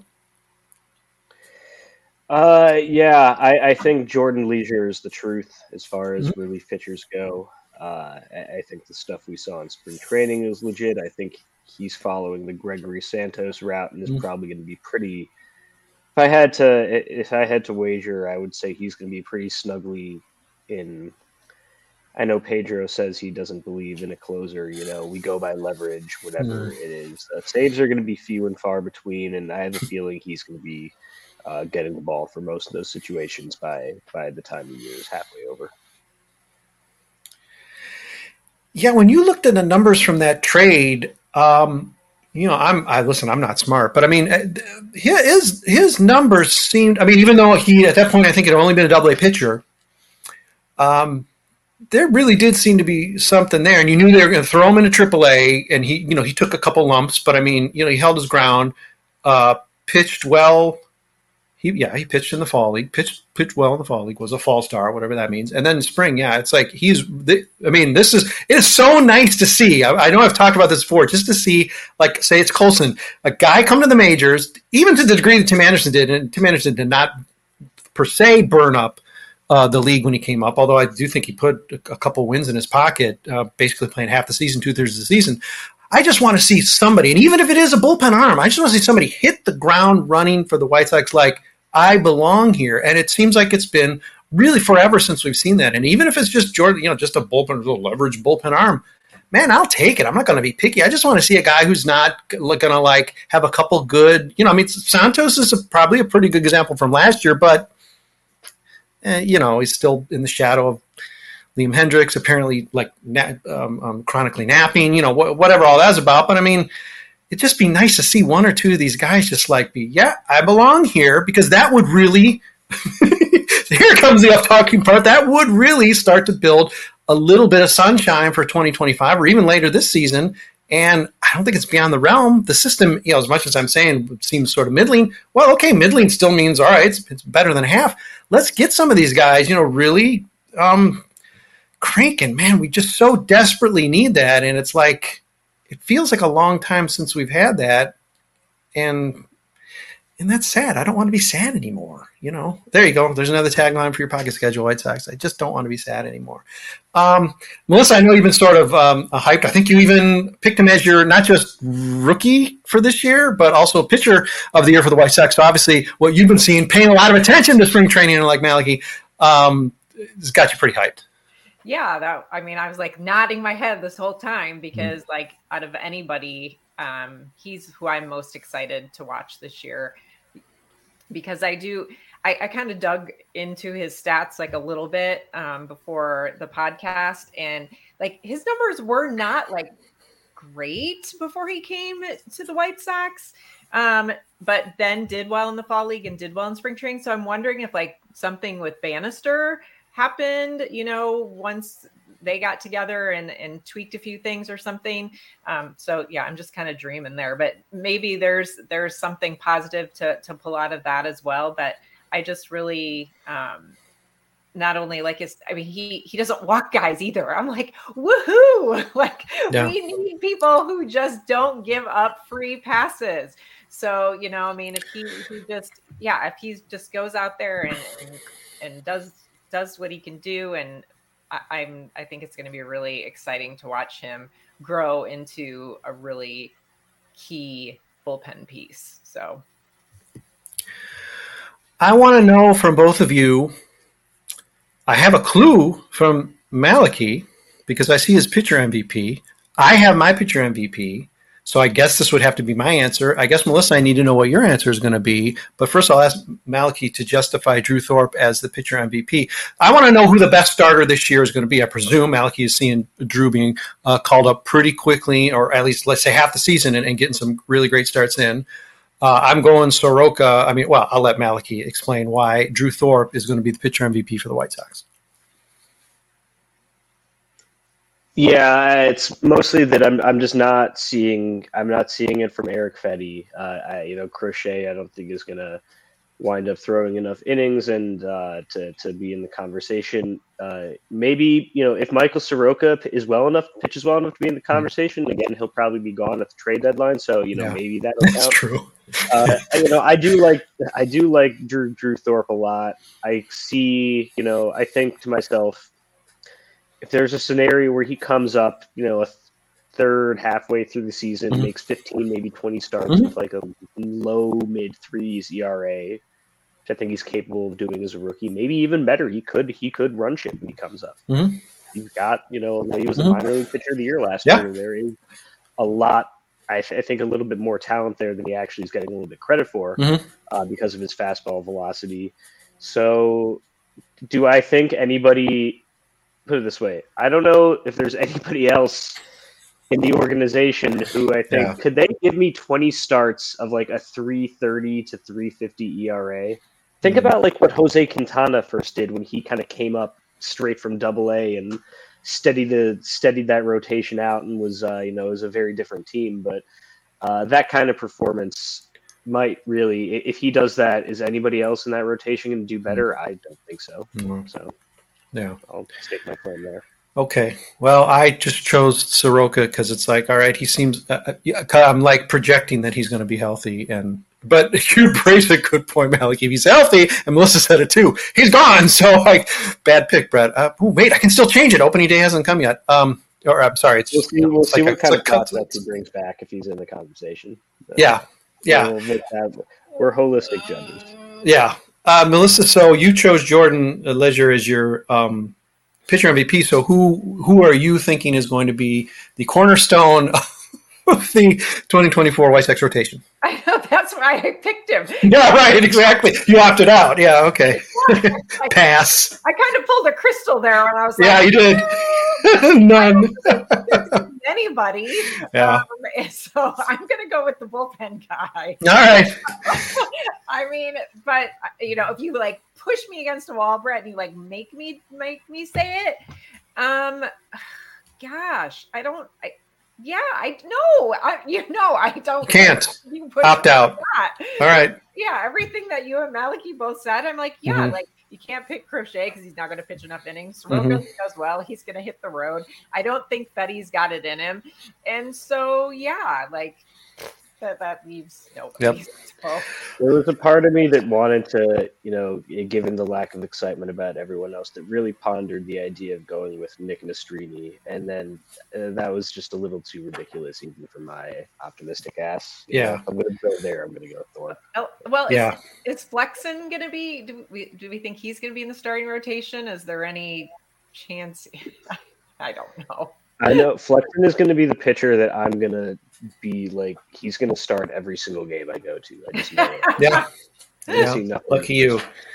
Uh, yeah, I, I think Jordan Leisure is the truth as far as Mm-hmm. relief pitchers go. Uh, I, I think the stuff we saw in spring training is legit. I think he's following the Gregory Santos route and is Mhm. probably going to be pretty. If I had to, if I had to wager, I would say he's going to be pretty snugly in. I know Pedro says he doesn't believe in a closer. You know, we go by leverage, whatever Mm. it is. Uh, saves are going to be few and far between, and I have a feeling he's going to be uh, getting the ball for most of those situations by by the time the year is halfway over. Yeah, when you looked at the numbers from that trade, um, you know, I'm I listen. I'm not smart, but I mean, uh, his his numbers seemed. I mean, even though he at that point I think it had only been a Double A pitcher, um, there really did seem to be something there, and you knew they were going to throw him into Triple A, and he, you know, he took a couple lumps, but I mean, you know, he held his ground, uh, pitched well. He yeah, he pitched in the fall league, pitched pitched well in the fall league, was a fall star, whatever that means, and then in spring, yeah, it's like he's. I mean, this is it's so nice to see. I, I know I've talked about this before, just to see, like, say it's Colson, a guy come to the majors, even to the degree that Tim Anderson did, and Tim Anderson did not per se burn up Uh, the league when he came up, although I do think he put a, a couple wins in his pocket, uh, basically playing half the season, two-thirds of the season. I just want to see somebody, and even if it is a bullpen arm, I just want to see somebody hit the ground running for the White Sox like, I belong here. And it seems like it's been really forever since we've seen that. And even if it's just Jordan, you know, just a bullpen, a leverage bullpen arm, man, I'll take it. I'm not going to be picky. I just want to see a guy who's not going to, like, have a couple good, you know, I mean, Santos is a, probably a pretty good example from last year, but Uh, you know, he's still in the shadow of Liam Hendricks, apparently like na- um, um, chronically napping, you know, wh- whatever all that's about. But I mean, it'd just be nice to see one or two of these guys just like be, yeah, I belong here, because that would really, here comes the up talking part, that would really start to build a little bit of sunshine for twenty twenty-five or even later this season. And I don't think it's beyond the realm. The system, you know, as much as I'm saying seems sort of middling, well, okay, middling still means, all right, it's, it's better than half. Let's get some of these guys, you know, really um, cranking. Man, we just so desperately need that. And it's like, it feels like a long time since we've had that. And and that's sad. I don't want to be sad anymore. You know, there you go. There's another tagline for your pocket schedule, White Sox. I just don't want to be sad anymore. Um, Melissa, I know you've been sort of um, hyped. I think you even picked him as your not just rookie for this year, but also pitcher of the year for the White Sox. So obviously what you've been seeing, paying a lot of attention to spring training like Malachi, um, has got you pretty hyped. Yeah, that I mean, I was like nodding my head this whole time because mm-hmm. like out of anybody, um, he's who I'm most excited to watch this year. Because I do, I, I kind of dug into his stats like a little bit um, before the podcast, and like his numbers were not like great before he came to the White Sox, um, but then did well in the fall league and did well in spring training. So I'm wondering if like something with Bannister happened, you know, once they got together and, and tweaked a few things or something. Um, so yeah, I'm just kind of dreaming there, but maybe there's, there's something positive to, to pull out of that as well. But I just really, um, not only like his, I mean, he, he doesn't walk guys either. I'm like, woohoo. Like yeah. we need people who just don't give up free passes. So, you know, I mean, if he, if he just, yeah, if he just goes out there and, and, and does, does what he can do, and I'm, I think it's going to be really exciting to watch him grow into a really key bullpen piece. So I want to know from both of you, I have a clue from Malachi because I see his pitcher M V P. I have my pitcher M V P. So I guess this would have to be my answer. I guess, Melissa, I need to know what your answer is going to be. But first, I'll ask Malachi to justify Drew Thorpe as the pitcher M V P. I want to know who the best starter this year is going to be. I presume Malachi is seeing Drew being uh, called up pretty quickly, or at least, let's say, half the season and, and getting some really great starts in. Uh, I'm going Soroka. I mean, well, I'll let Malachi explain why Drew Thorpe is going to be the pitcher M V P for the White Sox. Yeah, it's mostly that I'm I'm just not seeing I'm not seeing it from Erick Fedde. Uh, I, you know, Crochet I don't think is going to wind up throwing enough innings and uh, to to be in the conversation. Uh, maybe you know if Michael Soroka is well enough, pitches well enough to be in the conversation. Again, he'll probably be gone at the trade deadline, so you know yeah, maybe that'll that's count. True. uh, you know, I do like I do like Drew Drew Thorpe a lot. I see, you know, I think to myself, if there's a scenario where he comes up, you know, a third halfway through the season, mm-hmm. makes fifteen, maybe twenty starts mm-hmm. with like a low mid threes E R A, which I think he's capable of doing as a rookie. Maybe even better. He could he could run shit when he comes up. Mm-hmm. He's got, you know, he was mm-hmm. a minor league pitcher of the year last yeah. year. There is a lot, I, th- I think, a little bit more talent there than he actually is getting a little bit credit for mm-hmm. uh, because of his fastball velocity. So, do I think anybody? Put it this way, I don't know if there's anybody else in the organization who I think yeah. could they give me twenty starts of like a three thirty to three fifty E R A. Think mm-hmm. about like what Jose Quintana first did when he kind of came up straight from Double A and steadied the steadied that rotation out and was uh, you know was a very different team. But uh, that kind of performance might really, if he does that, is anybody else in that rotation going to do better? I don't think so. Mm-hmm. So. Yeah, I'll stake my claim there. Okay. Well, I just chose Soroka because it's like, all right, he seems. Uh, I'm like projecting that he's going to be healthy, and but you raised a good point, Malik. If he's healthy, and Melissa said it too, he's gone. So like, bad pick, Brett. Uh, oh, wait, I can still change it. Opening day hasn't come yet. Um, or I'm sorry, it's we'll see, you know, we'll it's see like what a, kind of like concept he brings back if he's in the conversation. But, yeah, yeah, we'll that, we're holistic judges. Yeah. Uh, Melissa, so you chose Jordan Ledger as your um, pitcher M V P. So who who are you thinking is going to be the cornerstone of the twenty twenty-four White Sox rotation? I know, that's why I picked him. Yeah, right, exactly. You opted out. Yeah, okay. Yeah, I, Pass. I kind of pulled a crystal there when I was like, yeah, you did. None. Anybody. Yeah. Um, so I'm going to go with the bullpen guy. All right. I mean, but you know, if you like push me against a wall, Brett, and you like make me make me say it, um, gosh, I don't. I, Yeah, I know. I, you know, I don't. You can't you put opt out. All right. Yeah, everything that you and Malachi both said, I'm like, yeah, Mm-hmm. like you can't pick Crochet because he's not going to pitch enough innings. Soroka Mm-hmm. does well; he's going to hit the road. I don't think Fetty's got it in him, and so yeah, like that that leaves nobody. Yep. So. There was a part of me that wanted to, you know, given the lack of excitement about everyone else, that really pondered the idea of going with Nick Nastrini, and then uh, that was just a little too ridiculous even for my optimistic ass. You Yeah. know, if I'm going to go there, I'm going to go Thorpe. Oh, well, Yeah. is, is Flexen going to be? Do we do we think he's going to be in the starting rotation? Is there any chance? I don't know. I know Flexen is going to be the pitcher that I'm going to be like. He's going to start every single game I go to. I just know it. Yeah. I Yeah. see nothing. Lucky you.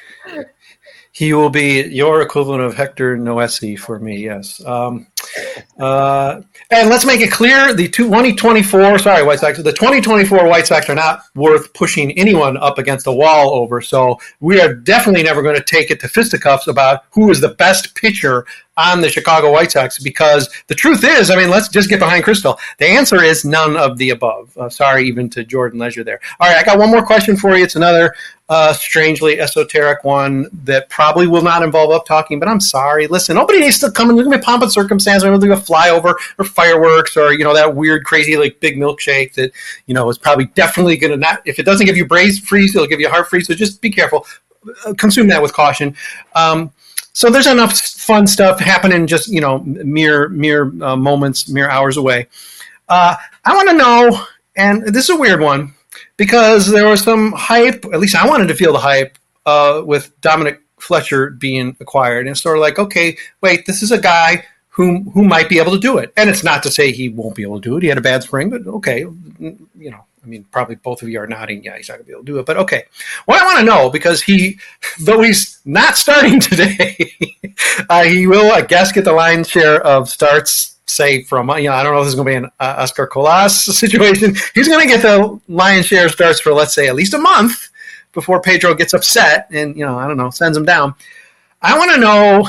He will be your equivalent of Hector Noesi for me, yes. Um, uh, and let's make it clear, the twenty twenty-four, sorry, White Sox, the twenty twenty-four White Sox are not worth pushing anyone up against the wall over, so we are definitely never going to take it to fisticuffs about who is the best pitcher on the Chicago White Sox, because the truth is, I mean, let's just get behind Crystal. The answer is none of the above. Uh, sorry, even to Jordan Leisure there. All right, I got one more question for you. It's another uh, strangely esoteric one that probably will not involve up talking, but I'm sorry. Listen, nobody needs to come and look at me pomp and circumstance. I'm going to do a flyover or fireworks or, you know, that weird, crazy, like, big milkshake that, you know, is probably definitely going to not, if it doesn't give you brain freeze, it'll give you heart freeze. So just be careful. Uh, consume that with caution. Um, So there's enough fun stuff happening just, you know, mere mere uh, moments, mere hours away. Uh, I want to know, and this is a weird one, because there was some hype, at least I wanted to feel the hype, uh, with Dominic Fletcher being acquired. And it's sort of like, okay, wait, this is a guy who, who might be able to do it. And it's not to say he won't be able to do it. He had a bad spring, but okay, you know. I mean, probably both of you are nodding. Yeah, he's not going to be able to do it. But okay. What I want to know, because he, though he's not starting today, uh, he will, I guess, get the lion's share of starts, say, from, you know, I don't know if this is going to be an uh, Oscar Colas situation. He's going to get the lion's share of starts for, let's say, at least a month before Pedro gets upset and, you know, I don't know, sends him down. I want to know,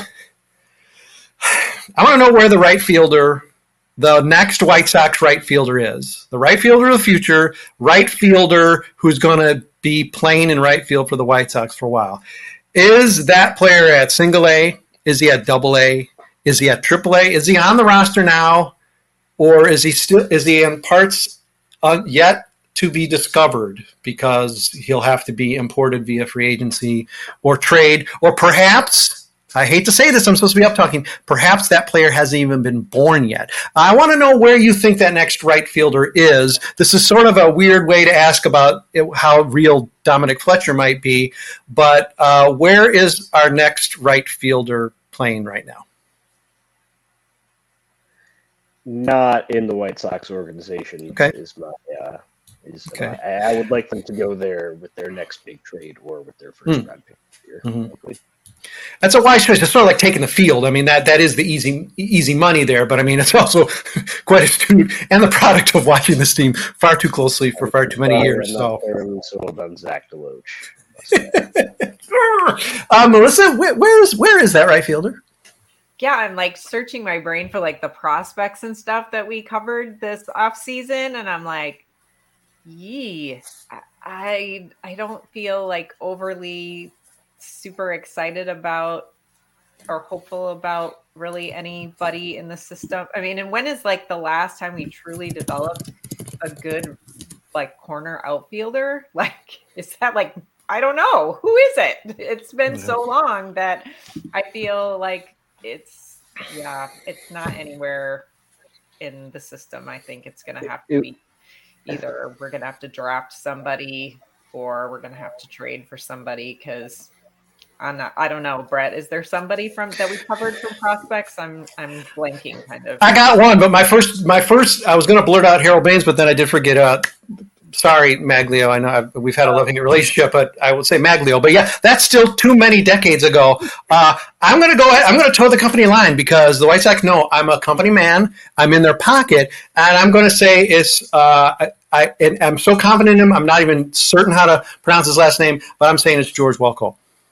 I want to know where the right fielder the next White Sox right fielder is. The right fielder of the future, right fielder who's going to be playing in right field for the White Sox for a while. Is that player at single A? Is he at double A? Is he at triple A? Is he on the roster now? Or is he still is he in parts uh, yet to be discovered because he'll have to be imported via free agency or trade, or perhaps, I hate to say this, I'm supposed to be up talking, perhaps that player hasn't even been born yet. I want to know where you think that next right fielder is. This is sort of a weird way to ask about it, how real Dominic Fletcher might be, but uh, where is our next right fielder playing right now? Not in the White Sox organization. Okay. Is my, uh, is, Okay. uh, I, I would like them to go there with their next big trade or with their first Hmm. round pick here. Mm-hmm. That's a wise choice. It's sort of like taking the field. I mean, that that is the easy easy money there, but I mean, it's also quite astute and the product of watching this team far too closely for far too many years. So, sold on Zach Deloach. uh, Melissa, where, where is where is that right fielder? Yeah, I'm like searching my brain for like the prospects and stuff that we covered this off season, and I'm like, yee, I I don't feel like overly super excited about or hopeful about really anybody in the system. I mean, and when is like the last time we truly developed a good like corner outfielder? Like, is that like, I don't know. Who is it? It's been yeah. so long that I feel like it's, yeah, it's not anywhere in the system. I think it's going to have to be either we're going to have to draft somebody or we're going to have to trade for somebody, because I'm not, I don't know, Brett, is there somebody from that we covered from prospects? I'm I'm blanking kind of. I got one, but my first, my first, I was going to blurt out Harold Baines, but then I did forget. Uh, sorry, Maglio. I know I've, we've had a loving relationship, but I would say Maglio. But yeah, that's still too many decades ago. Uh, I'm going to go ahead. I'm going to toe the company line because the White Sox know I'm a company man. I'm in their pocket, and I'm going to say it's. Uh, I, I and I'm so confident in him. I'm not even certain how to pronounce his last name, but I'm saying it's George Welko.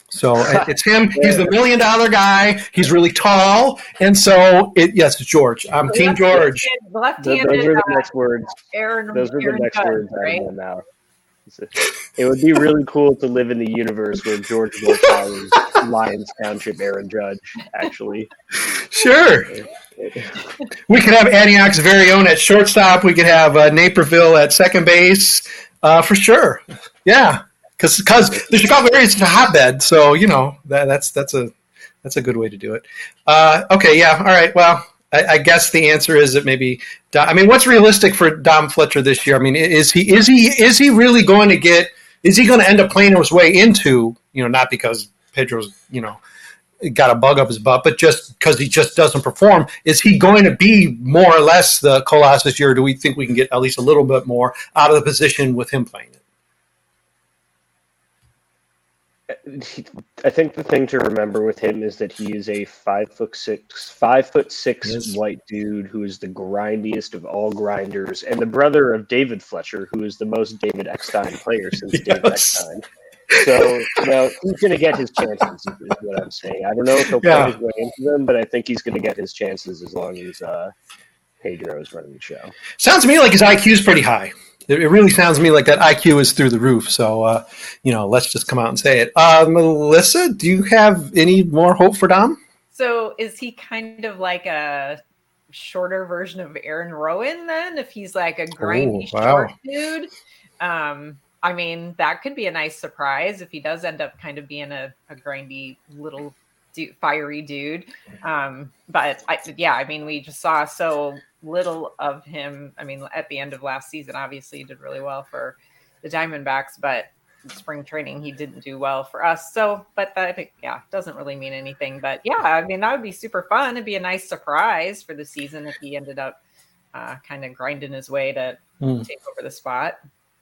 So it's him. He's the million dollar guy. He's really tall, and so it, yes, it's George. I'm Team George. Left-handed. Those are the uh, next words. Aaron, Those are the Aaron next Judge, words out right? of my mouth. It would be really cool to live in the universe where George Wilcox is Lions Township Aaron Judge, actually. Sure. We could have Antioch's very own at shortstop. We could have uh, Naperville at second base, uh, for sure. Yeah, because because the Chicago area is a hotbed, so you know that, that's that's a that's a good way to do it. Uh, okay, yeah, all right. Well, I, I guess the answer is that maybe. I mean, what's realistic for Dom Fletcher this year? I mean, is he is he is he really going to get? Is he going to end up playing his way into, you know, not because Pedro's, you know, got a bug up his butt, but just because he just doesn't perform? Is he going to be more or less the Colas this year? Or do we think we can get at least a little bit more out of the position with him playing it? I think the thing to remember with him is that he is a five foot six, five foot six Yes. white dude who is the grindiest of all grinders, and the brother of David Fletcher, who is the most David Eckstein player since Yes. David Eckstein. So, you know, he's going to get his chances, is what I'm saying. I don't know if he'll Yeah. play his way into them, but I think he's going to get his chances as long as uh, Pedro is running the show. Sounds to me like his I Q is pretty high. It it really sounds to me like that I Q is through the roof. So, uh, you know, let's just come out and say it. Uh, Melissa, do you have any more hope for Dom? So is he kind of like a shorter version of Aaron Rowan then? If he's like a grindy Oh, wow. short dude? Um, I mean, that could be a nice surprise if he does end up kind of being a, a grindy little du- fiery dude. Um, but I, yeah, I mean, we just saw so little of him. I mean, at the end of last season, obviously he did really well for the Diamondbacks, but in spring training, he didn't do well for us. So, but that, yeah, doesn't really mean anything. But yeah, I mean, that would be super fun. It'd be a nice surprise for the season if he ended up uh, kind of grinding his way to Mm. take over the spot.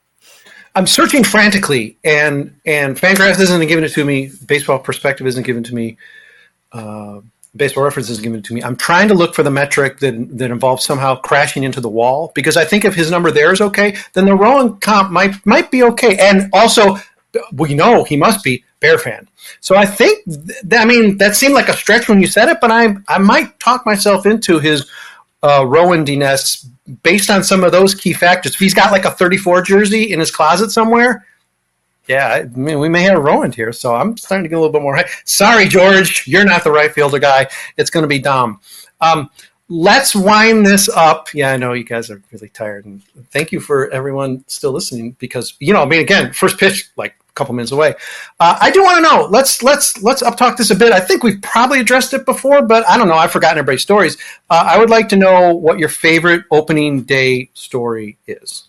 I'm searching frantically, and and Fangraphs isn't giving it to me. Baseball Perspective isn't given to me. Uh, Baseball Reference isn't given it to me. I'm trying to look for the metric that that involves somehow crashing into the wall, because I think if his number there is okay, then the Rowan comp might might be okay. And also, we know he must be Bear fan. So I think, th- I mean, that seemed like a stretch when you said it, but I I might talk myself into his uh, Rowan-diness based on some of those key factors. If he's got like a thirty-four jersey in his closet somewhere, yeah, I mean, we may have Rowan here. So I'm starting to get a little bit more. Sorry, George, you're not the right fielder guy. It's going to be Dom. Um, let's wind this up. Yeah, I know you guys are really tired, and thank you for everyone still listening, because, you know, I mean, again, first pitch like a couple minutes away. Uh, I do want to know. Let's let's let's up talk this a bit. I think we've probably addressed it before, but I don't know. I've forgotten everybody's stories. Uh, I would like to know what your favorite opening day story is.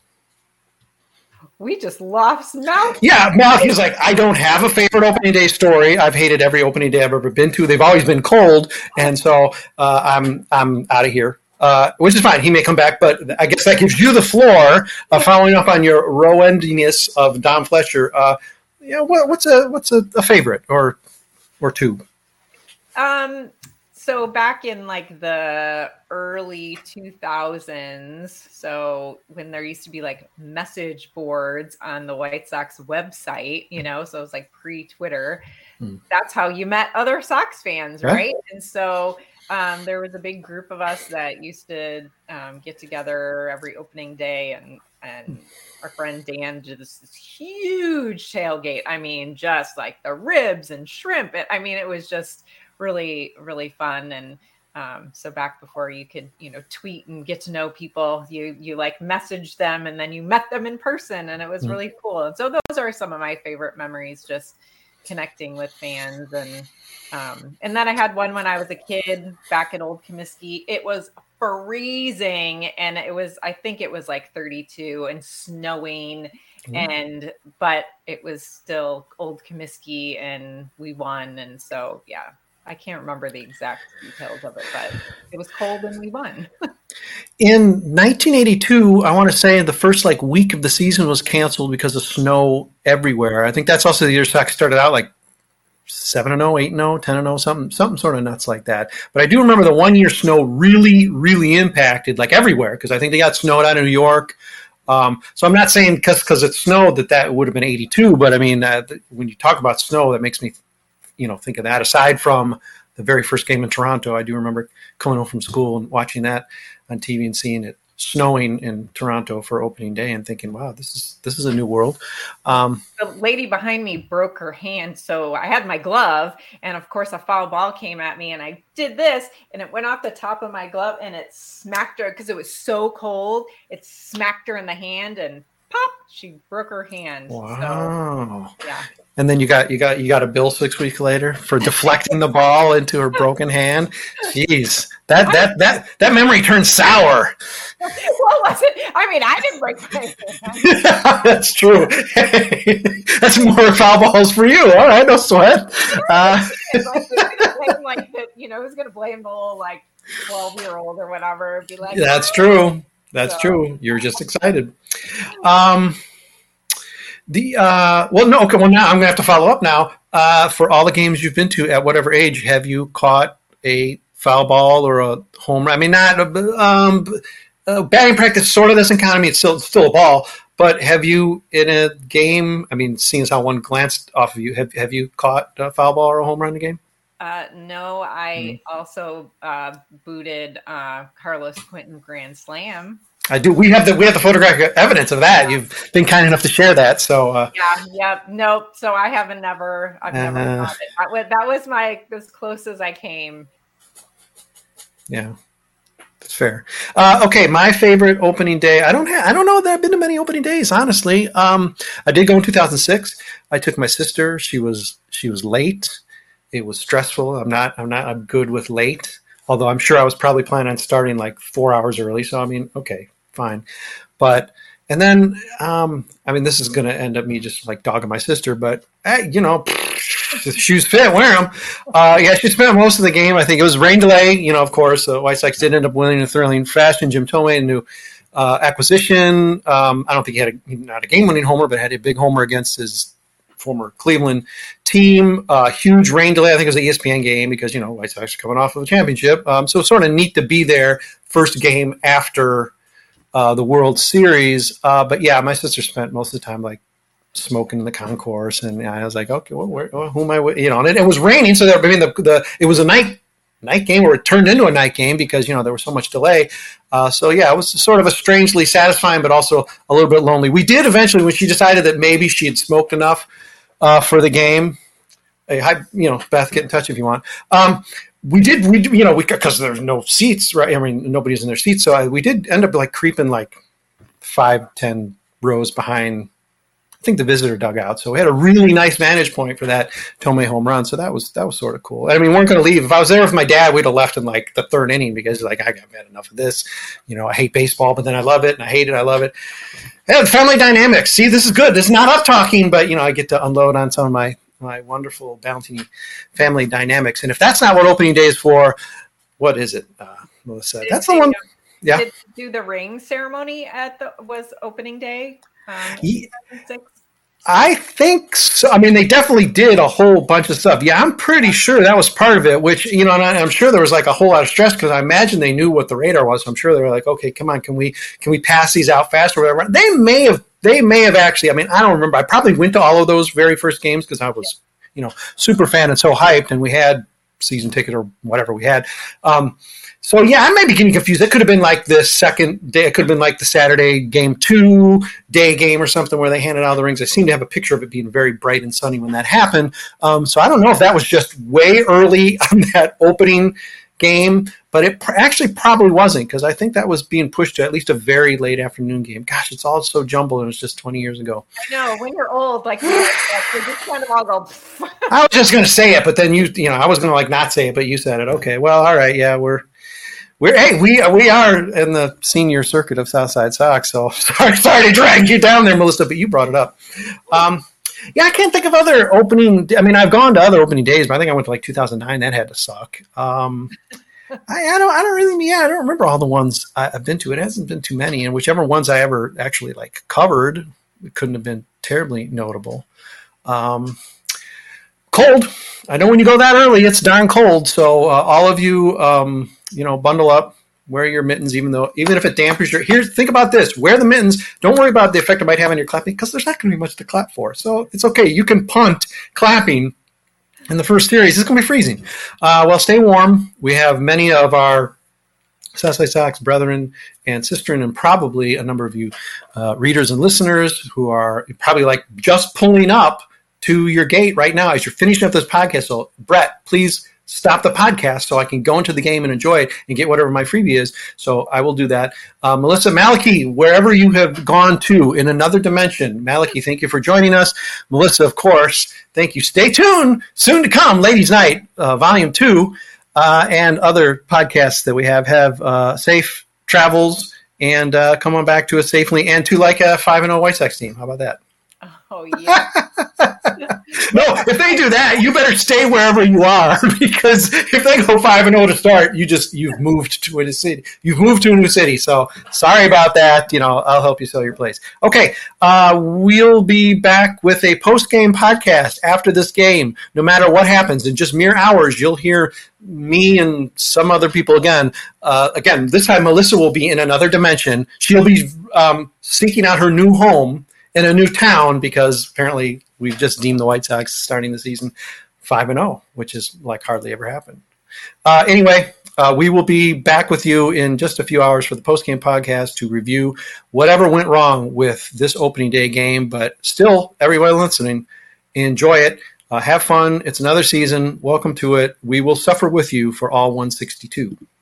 We just lost Malky. Yeah, Malky's like, I don't have a favorite opening day story. I've hated every opening day I've ever been to. They've always been cold, and so uh, I'm I'm out of here, uh, which is fine. He may come back, but I guess that gives you the floor. Uh, following up on your Rowan-diness of Dom Fletcher, uh, you know, what, what's a what's a, a favorite or or two? Um, so back in like the early two thousands, so when there used to be like message boards on the White Sox website, you know, so it was like pre-Twitter, hmm. that's how you met other Sox fans, yeah. right? And so um, there was a big group of us that used to um, get together every opening day, and and our friend Dan did this, this huge tailgate. I mean, just like the ribs and shrimp. It, I mean, it was just really, really fun. And um, so back before you could, you know, tweet and get to know people, you you like messaged them and then you met them in person, and it was mm-hmm. really cool. And so those are some of my favorite memories, just connecting with fans. And um, and then I had one when I was a kid back at Old Comiskey. It was freezing, and it was, I think it was like thirty-two and snowing. Mm-hmm. And but it was still Old Comiskey, and we won. And so yeah, I can't remember the exact details of it, but it was cold and we won. In nineteen eighty-two, I want to say the first like week of the season was canceled because of snow everywhere. I think that's also the year Sox started out like seven and oh, eight and oh, ten and oh, something something sort of nuts like that. But I do remember the one year snow really, really impacted like everywhere, because I think they got snowed out in New York. Um, so I'm not saying because because it snowed that that would have been eighty-two, but I mean, uh, when you talk about snow, that makes me you know, think of that. Aside from the very first game in Toronto, I do remember coming home from school and watching that on T V and seeing it snowing in Toronto for opening day and thinking, wow, this is this is a new world. Um, the lady behind me broke her hand, so I had my glove, and of course a foul ball came at me, and I did this, and it went off the top of my glove, and it smacked her because it was so cold. It smacked her in the hand, and pop, she broke her hand. Wow. So, yeah. And then you got you got you got a bill six weeks later for deflecting the ball into her broken hand. Jeez, that that that that memory turned sour. Well, was it? I mean, I didn't break my hand. Yeah, that's true. That's more foul balls for you. All right, no sweat. Uh, like, blame, like the, you know, who's going to blame the little like twelve year old or whatever? Be like, that's oh. true. That's so. true. You're just excited. Um. The uh, well, no, okay. Well, now I'm gonna have to follow up now. Uh, for all the games you've been to, at whatever age, have you caught a foul ball or a home run? I mean, not um, uh, batting practice. Sort of doesn't count. I mean, it's still still a ball. But have you in a game? I mean, seeing as how one glanced off of you, have have you caught a foul ball or a home run in a game? Uh, no, I mm. also uh, booted uh, Carlos Quentin Grand Slam. I do. We have the we have the photographic evidence of that. Yeah. You've been kind enough to share that. So uh, yeah, yeah, nope. So I haven't never. I've never uh, caught it. That was, that was my as close as I came. Yeah, that's fair. Uh, okay, my favorite opening day. I don't have. I don't know that I've been to many opening days. Honestly, um, I did go in two thousand six. I took my sister. She was she was late. It was stressful. I'm not. I'm not. I'm good with late. Although I'm sure I was probably planning on starting like four hours early. So I mean, okay. Fine. But, and then, um, I mean, this is going to end up me just like dogging my sister, but, hey, you know, shoes fit, wear them. Uh, yeah, she spent most of the game. I think it was rain delay. You know, of course, the White Sox did end up winning in a thrilling fashion. Jim Thome, a new uh, acquisition. Um, I don't think he had a, not a game-winning homer, but had a big homer against his former Cleveland team. Uh, huge rain delay. I think it was an E S P N game because, you know, White Sox are coming off of a championship. Um, so it's sort of neat to be there first game after Uh, the World Series. Uh, but yeah, my sister spent most of the time like smoking in the concourse. And I was like, okay, well, where, well who am I with? You know, and it, it was raining. So there, I mean, the, the, it was a night, night game, or it turned into a night game because, you know, there was so much delay. Uh, so yeah, it was sort of a strangely satisfying, but also a little bit lonely. We did eventually, when she decided that maybe she had smoked enough uh, for the game. Hey, hi, you know, Beth, get in touch if you want. Um, We did, we you know, we because there's no seats, right? I mean, nobody's in their seats, so I, we did end up like creeping like five, ten rows behind, I think, the visitor dugout. So we had a really nice vantage point for that Thome home run. So that was that was sort of cool. I mean, we weren't going to leave. If I was there with my dad, we'd have left in like the third inning because like I got had enough of this. You know, I hate baseball, but then I love it, and I hate it, I love it. And family dynamics. See, this is good. This is not up talking, but you know, I get to unload on some of my. my wonderful Bounty family dynamics. And if that's not what opening day is for, what is it, uh, Melissa? Did that's the one. Yeah. Did do the ring ceremony at the was opening day? Um, yeah. I think so. I mean, they definitely did a whole bunch of stuff. Yeah, I'm pretty sure that was part of it, which, you know, and I'm sure there was like a whole lot of stress because I imagine they knew what the radar was. So I'm sure they were like, okay, come on, can we, can we pass these out fast or whatever? They may have, they may have actually, I mean, I don't remember. I probably went to all of those very first games because I was, you know, super fan and so hyped, and we had season ticket or whatever we had. Um, So, yeah, I may be getting confused. It could have been like the second day. It could have been like the Saturday game two day game or something where they handed out the rings. I seem to have a picture of it being very bright and sunny when that happened. Um, so I don't know if that was just way early on that opening game, but it pr- actually probably wasn't because I think that was being pushed to at least a very late afternoon game. Gosh, it's all so jumbled, and it's just twenty years ago. I know. When you're old, like, you're just kind of all go. I was just going to say it, but then you, you know, I was going to like not say it, but you said it. Okay, well, all right, yeah, we're. We're, hey, we we are in the senior circuit of Southside Sox, so sorry, sorry to drag you down there, Melissa, but you brought it up. Um, yeah, I can't think of other opening. I mean, I've gone to other opening days, but I think I went to like two thousand nine. That had to suck. Um, I, I don't, I don't really, yeah, I don't remember all the ones I, I've been to. It hasn't been too many, and whichever ones I ever actually like covered, it couldn't have been terribly notable. Um, cold. I know when you go that early, it's darn cold. So uh, all of you. Um, You know, bundle up, wear your mittens, even though, even if it dampers your, here's, think about this, wear the mittens, don't worry about the effect it might have on your clapping, because there's not going to be much to clap for. So it's okay. You can punt clapping in the first series. It's going to be freezing. Uh, well, stay warm. We have many of our Southside Sox brethren and sisterin, and probably a number of you uh, readers and listeners who are probably like just pulling up to your gate right now as you're finishing up this podcast. So, Brett, please stop the podcast so I can go into the game and enjoy it and get whatever my freebie is. So I will do that. Uh, Melissa Malachi, wherever you have gone to in another dimension, Malachi, thank you for joining us. Melissa, of course, thank you. Stay tuned. Soon to come, Ladies Night, uh, Volume two, uh, and other podcasts that we have. Have uh, safe travels and uh, come on back to us safely and to like a five and oh White Sox team. How about that? Oh, yeah. No, if they do that, you better stay wherever you are, because if they go five and zero to start, you just you've moved to a new city. You've moved to a new city. So sorry about that. You know, I'll help you sell your place. Okay, uh, we'll be back with a post game podcast after this game. No matter what happens, in just mere hours, you'll hear me and some other people again. Uh, again, this time Melissa will be in another dimension. She'll be um, seeking out her new home in a new town, because apparently we've just deemed the White Sox starting the season five and oh, which is like hardly ever happened. Uh, anyway, uh, we will be back with you in just a few hours for the post-game podcast to review whatever went wrong with this opening day game. But still, everybody listening, enjoy it. Uh, have fun. It's another season. Welcome to it. We will suffer with you for all one sixty-two.